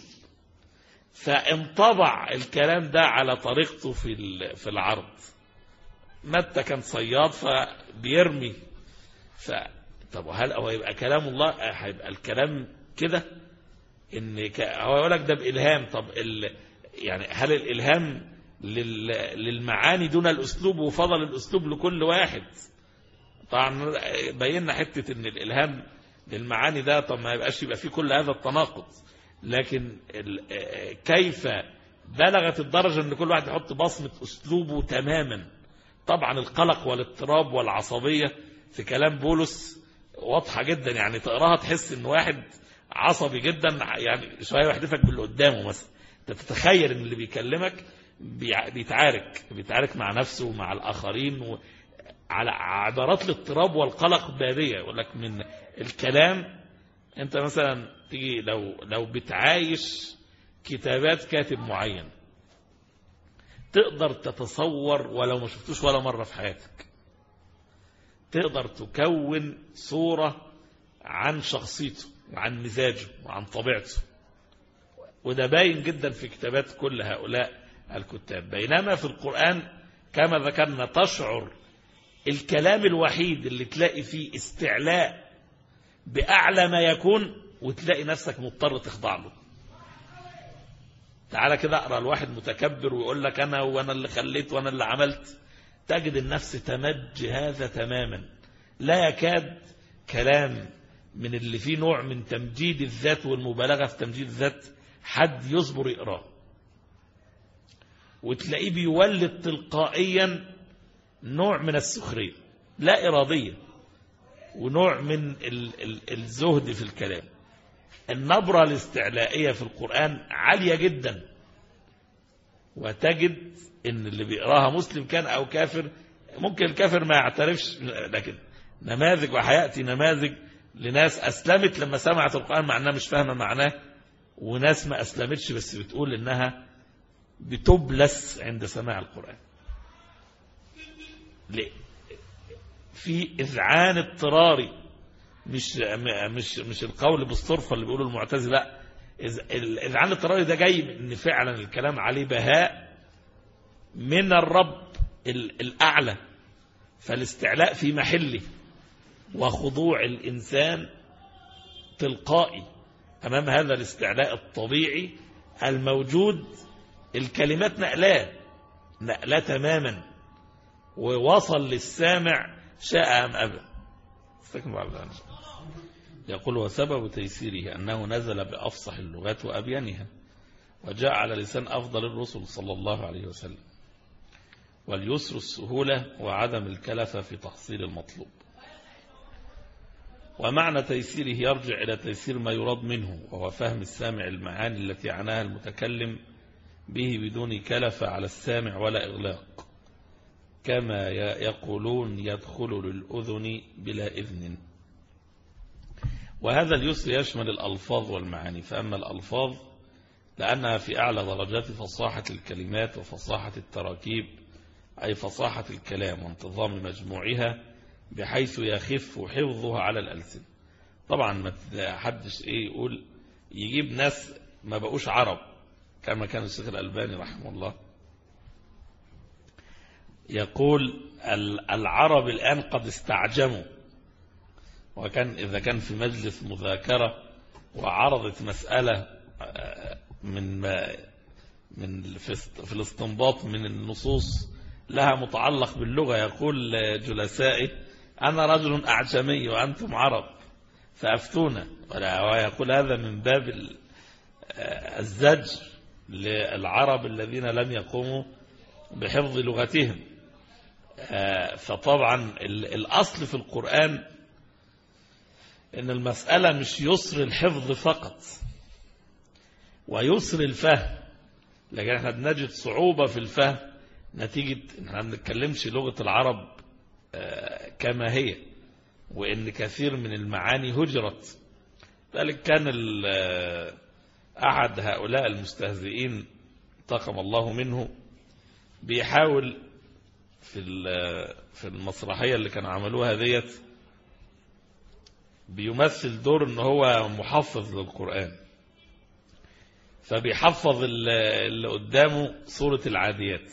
Speaker 3: فانطبع الكلام ده على طريقته في العرض. متى كان صياد فبيرمي، طب هل هو يبقى كلام الله هيبقى الكلام كده؟ ان هو يقول لك ده بإلهام. طب يعني هل الإلهام للمعاني دون الأسلوب وفضل الأسلوب لكل واحد؟ طبعا بينا حتة ان الإلهام للمعاني ده طب ما يبقاش يبقى فيه كل هذا التناقض، لكن كيف بلغت الدرجة ان كل واحد يحط بصمة أسلوبه تماما. طبعا القلق والاضطراب والعصبية في كلام بولس واضحة جدا، يعني تقراها تحس ان واحد عصبي جدا، يعني شوية يحدفك باللي قدامه مثلا. تتخيل ان اللي بيكلمك بيتعارك مع نفسه ومع الآخرين على عبارات الاضطراب والقلق بادية. يقول لك من الكلام انت مثلا تيجي لو بتعايش كتابات كاتب معين تقدر تتصور ولو ما شفتوش ولا مرة في حياتك، تقدر تكون صورة عن شخصيته وعن مزاجه وعن طبيعته، وده باين جدا في كتابات كل هؤلاء الكتاب. بينما في القرآن كما ذكرنا تشعر الكلام الوحيد اللي تلاقي فيه استعلاء بأعلى ما يكون، وتلاقي نفسك مضطر تخضع له. تعالى كده اقرأ الواحد متكبر ويقول لك أنا وأنا اللي خليت وأنا اللي عملت، تجد النفس تمج هذا تماما. لا يكاد كلام من اللي فيه نوع من تمجيد الذات والمبالغة في تمجيد الذات حد يصبر يقراه، وتلاقيه بيولد تلقائيا نوع من السخرية لا إرادية ونوع من الزهد في الكلام. النبرة الاستعلائية في القرآن عالية جدا، وتجد ان اللي بيقراها مسلم كان او كافر، ممكن الكافر ما يعترفش، لكن نماذج وحياتي نماذج لناس أسلمت لما سمعت القرآن مع أنها مش فاهمة معناه، وناس ما أسلمتش بس بتقول إنها بتبلس عند سماع القرآن. ليه؟ في إذعان اضطراري، مش القول بالصرفة اللي بيقولوا المعتزلة، لا، الإذعان الاضطراري ده جاي إن فعلا الكلام عليه بهاء من الرب الأعلى، فالاستعلاء في محله وخضوع الإنسان تلقائي أمام هذا الاستعلاء الطبيعي الموجود الكلمات نقلاه تماما، ووصل للسامع شاء أم أبى. استكمل على ذلك. يقول: وسبب تيسيره أنه نزل بأفصح اللغات وأبينها، وجاء على لسان أفضل الرسل صلى الله عليه وسلم، واليسر السهولة وعدم الكلفة في تحصيل المطلوب. ومعنى تيسيره يرجع إلى تيسير ما يراد منه، وهو فهم السامع المعاني التي عناها المتكلم به بدون كلفة على السامع ولا إغلاق، كما يقولون: يدخل للأذن بلا إذن. وهذا اليسر يشمل الألفاظ والمعاني. فأما الألفاظ لأنها في أعلى درجات فصاحة الكلمات وفصاحة التراكيب، أي فصاحة الكلام وانتظام مجموعها بحيث يخف حفظها على الألسن. طبعا ما حدش يقول يجيب ناس ما بقوش عرب، كما كان الشيخ الألباني رحمه الله يقول: العرب الآن قد استعجموا. وكان إذا كان في مجلس مذاكرة وعرضت مسألة في الاستنباط من النصوص لها متعلق باللغة، يقول جلسائه: أنا رجل أعجمي وأنتم عرب فأفتونا. ويقول هذا من باب الزجر للعرب الذين لم يقوموا بحفظ لغتهم. فطبعا الأصل في القرآن إن المسألة مش يسر الحفظ فقط ويسر الفهم، لكن احنا بنجد صعوبة في الفهم نتيجة إن احنا ما بنتكلمش لغة العرب كما هي، وإن كثير من المعاني هجرت. ذلك كان أحد هؤلاء المستهزئين انتقم الله منه بيحاول في المسرحية اللي كانوا عملوها ديت بيمثل دور ان هو محفظ للقرآن، فبيحفظ اللي قدامه سورة العاديات،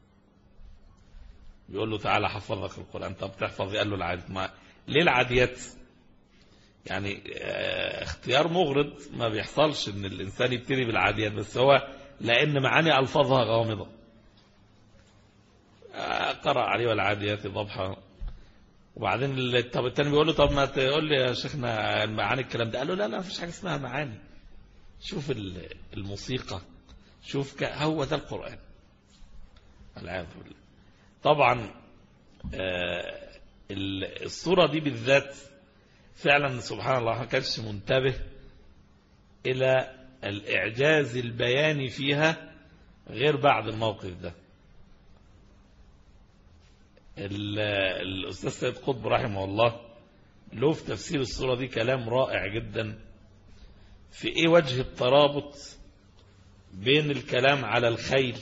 Speaker 3: بيقول له: تعالى حفظك القرآن. طب تحفظ؟ قال له: العاديات. ليه العاديات؟ يعني اختيار مغرض، ما بيحصلش ان الانسان يبتدي بالعاديات، بس هو لان معاني الفاظها غامضة قرأ عليه: والعاديات ضبحا. وبعدين طب التاني بيقول له: طب ما تقول لي يا شيخنا معاني الكلام ده. قال له: لا لا، مفيش حاجة اسمها معاني. شوف الموسيقى، شوف هو ده القرآن. العياذ بالله. طبعا الصورة دي بالذات فعلا سبحان الله ما كانش منتبه إلى الإعجاز البياني فيها غير بعد الموقف ده. الأستاذ سيد قطب رحمه الله له في تفسير الصورة دي كلام رائع جدا في إيه وجه الترابط بين الكلام على الخيل،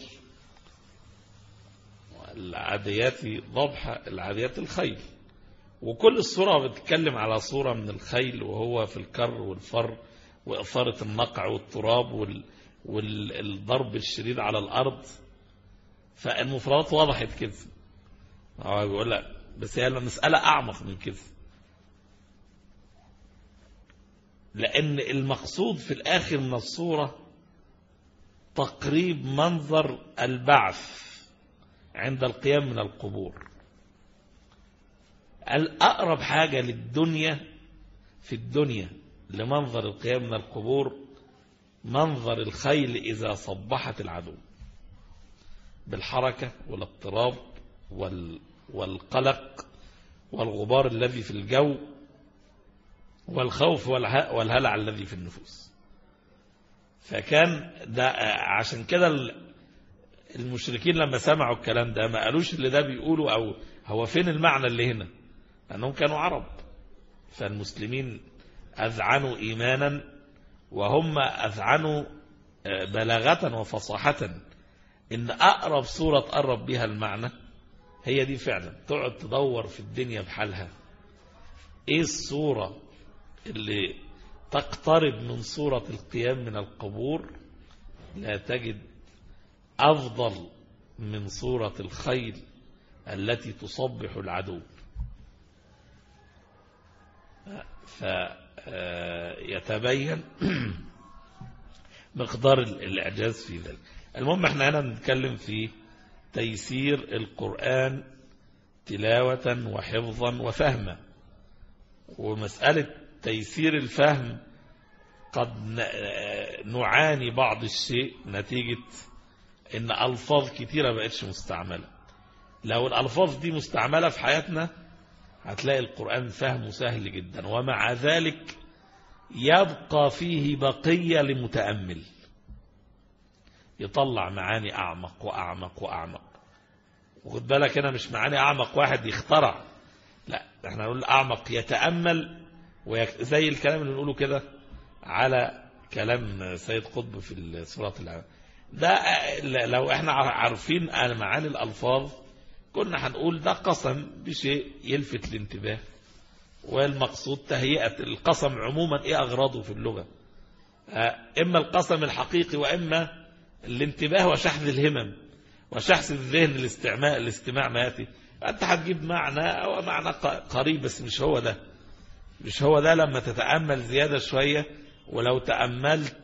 Speaker 3: العاديات ضبحة، العاديات الخيل، وكل الصورة بتتكلم على صورة من الخيل وهو في الكر والفر وإثارة النقع والتراب والضرب الشديد على الأرض. فالمفردات وضحت كده. هو بيقول لك بس هي المسألة أعمق من كده، لأن المقصود في الآخر من الصورة تقريب منظر البعث عند القيام من القبور. الأقرب حاجة للدنيا في الدنيا لمنظر القيام من القبور منظر الخيل إذا صبحت العدو بالحركة والاضطراب والقلق والغبار الذي في الجو والخوف والهلع الذي في النفوس. فكان ده عشان كده المشركين لما سمعوا الكلام ده ما قالوش اللي ده بيقولوا أو هو فين المعنى اللي هنا، لأنهم كانوا عرب. فالمسلمين أذعنوا إيمانا وهم أذعنوا بلاغة وفصاحة، إن أقرب صورة تقرب بها المعنى هي دي فعلا. تقعد تدور في الدنيا بحالها إيه الصورة اللي تقترب من صورة القيام من القبور، لا تجد أفضل من صورة الخيل التي تصبح العدو. فيتبين مقدار الإعجاز في ذلك. المهم احنا هنا نتكلم في تيسير القرآن تلاوة وحفظا وفهما. ومسألة تيسير الفهم قد نعاني بعض الشيء نتيجة ان ألفاظ كتيرة بقتش مستعملة. لو الألفاظ دي مستعملة في حياتنا هتلاقي القرآن فهمه سهل جدا، ومع ذلك يبقى فيه بقية لمتأمل يطلع معاني أعمق وأعمق وأعمق. وخد بالك هنا مش معاني أعمق واحد يخترع، لا احنا نقول أعمق يتأمل، زي الكلام اللي نقوله كده على كلام سيد قطب في السورة العام ده. لو احنا عارفين معاني الألفاظ كنا هنقول ده قسم بشيء يلفت الانتباه، والمقصود تهيئة القسم عموما ايه أغراضه في اللغة، إما القسم الحقيقي وإما الانتباه وشحذ الهمم وشحذ الذهن الاستماع ما يأتي. أنت هتجيب معنى أو معنى قريب بس مش هو ده لما تتأمل زيادة شوية. ولو تأملت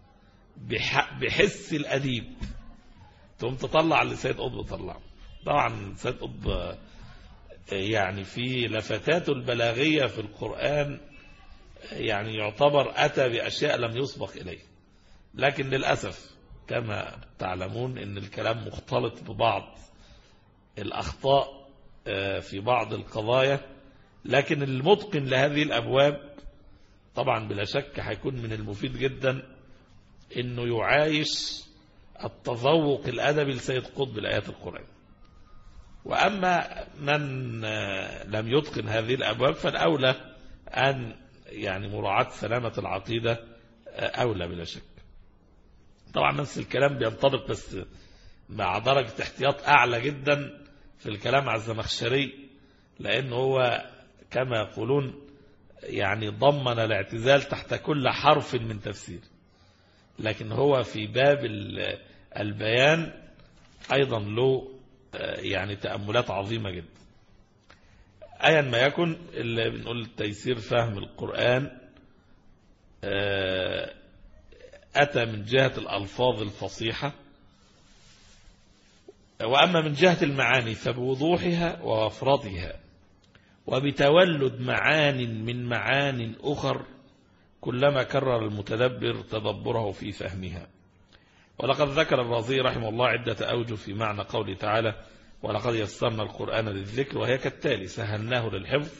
Speaker 3: بحس الأديب تقوم تطلع اللي سيد قطب طلع. طبعا سيد قطب يعني في لفتاته البلاغية في القرآن يعني يعتبر أتى بأشياء لم يسبق إليه، لكن للأسف كما تعلمون ان الكلام مختلط ببعض الأخطاء في بعض القضايا. لكن المتقن لهذه الأبواب طبعا بلا شك هيكون من المفيد جدا انه يعايش التذوق الأدبي لسيد قطب لآيات القرآن. وأما من لم يتقن هذه الأبواب فالأولى أن يعني مراعاة سلامة العقيدة أولى بلا شك. طبعا نفس الكلام بينطبق بس مع درجة احتياط أعلى جدا في الكلام على الزمخشري، لأنه هو كما يقولون يعني ضمن الاعتزال تحت كل حرف من تفسير، لكن هو في باب البيان أيضا له يعني تأملات عظيمة جدا. أيا ما يكن اللي بنقول تيسير فهم القرآن أتى من جهة الألفاظ الفصيحة، وأما من جهة المعاني فبوضوحها ووفرتها وبتولد معان من معان أخر كلما كرر المتدبر تدبره في فهمها. ولقد ذكر الرازي رحمه الله عدة أوجه في معنى قوله تعالى ولقد يسرنا القرآن للذكر، وهي كالتالي: سهلناه للحفظ.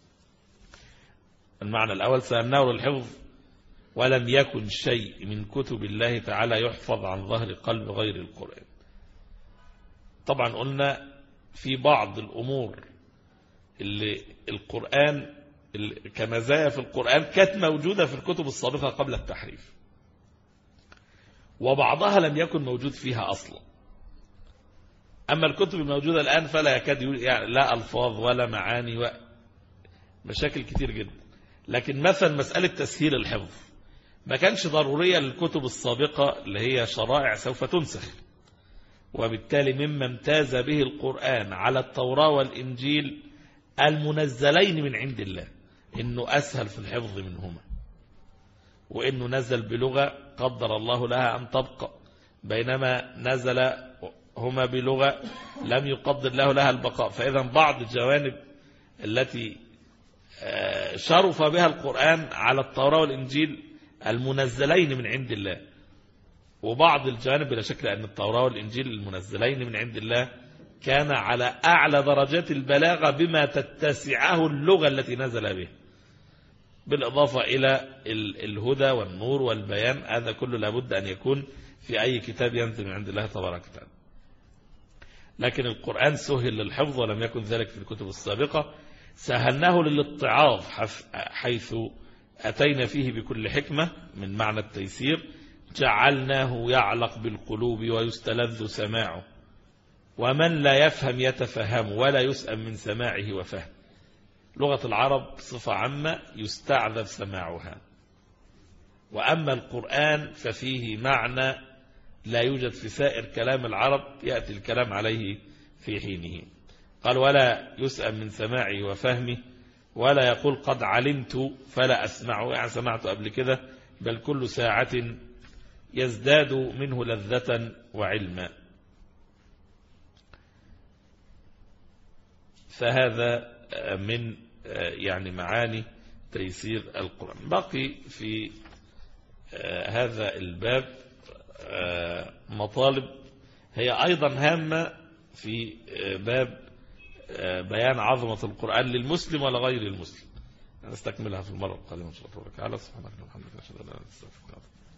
Speaker 3: المعنى الأول سهلناه للحفظ ولم يكن شيء من كتب الله تعالى يحفظ عن ظهر قلب غير القرآن. طبعا قلنا في بعض الأمور اللي القرآن كمزايا في القرآن كانت موجودة في الكتب السابقة قبل التحريف، وبعضها لم يكن موجود فيها أصلا. أما الكتب الموجودة الآن فلا يكاد يعني لا ألفاظ ولا معاني مشاكل كتير جدا. لكن مثلا مسألة تسهيل الحفظ ما كانش ضرورية للكتب السابقة اللي هي شرائع سوف تنسخ، وبالتالي مما امتاز به القرآن على التوراة والإنجيل المنزلين من عند الله إنه أسهل في الحفظ منهما، وإنه نزل بلغة قدر الله لها أن تبقى، بينما نزل هما بلغة لم يقدر له لها البقاء. فإذا بعض الجوانب التي شرف بها القرآن على التوراة والإنجيل المنزلين من عند الله، وبعض الجوانب بلا شك أن التوراة والإنجيل المنزلين من عند الله كان على أعلى درجات البلاغة بما تتسعه اللغة التي نزل به، بالإضافة إلى الهدى والنور والبيان. هذا كله لابد أن يكون في أي كتاب ينزل من عند الله تبارك وتعالى. لكن القرآن سهل للحفظ ولم يكن ذلك في الكتب السابقة. سهلناه للاتعاظ حيث أتينا فيه بكل حكمة من معنى التيسير. جعلناه يعلق بالقلوب ويستلذ سماعه، ومن لا يفهم يتفهم ولا يسأم من سماعه وفهم. لغة العرب بصفة عامة يستعذب سماعها، وأما القرآن ففيه معنى لا يوجد في سائر كلام العرب يأتي الكلام عليه في حينه. قال ولا يسأم من سماعه وفهمه، ولا يقول قد علمت فلا أسمعه، يعني سمعت قبل كده، بل كل ساعة يزداد منه لذة وعلما. فهذا من يعني معاني تيسير القرآن. بقي في هذا الباب مطالب هي أيضا هامة في باب بيان عظمة القرآن للمسلم ولا غير المسلم. نستكملها في المرة القادمة إن شاء الله تعالى. سبحانك اللهم وبحمدك أشهد أن لا إله إلا أنت أستغفرك.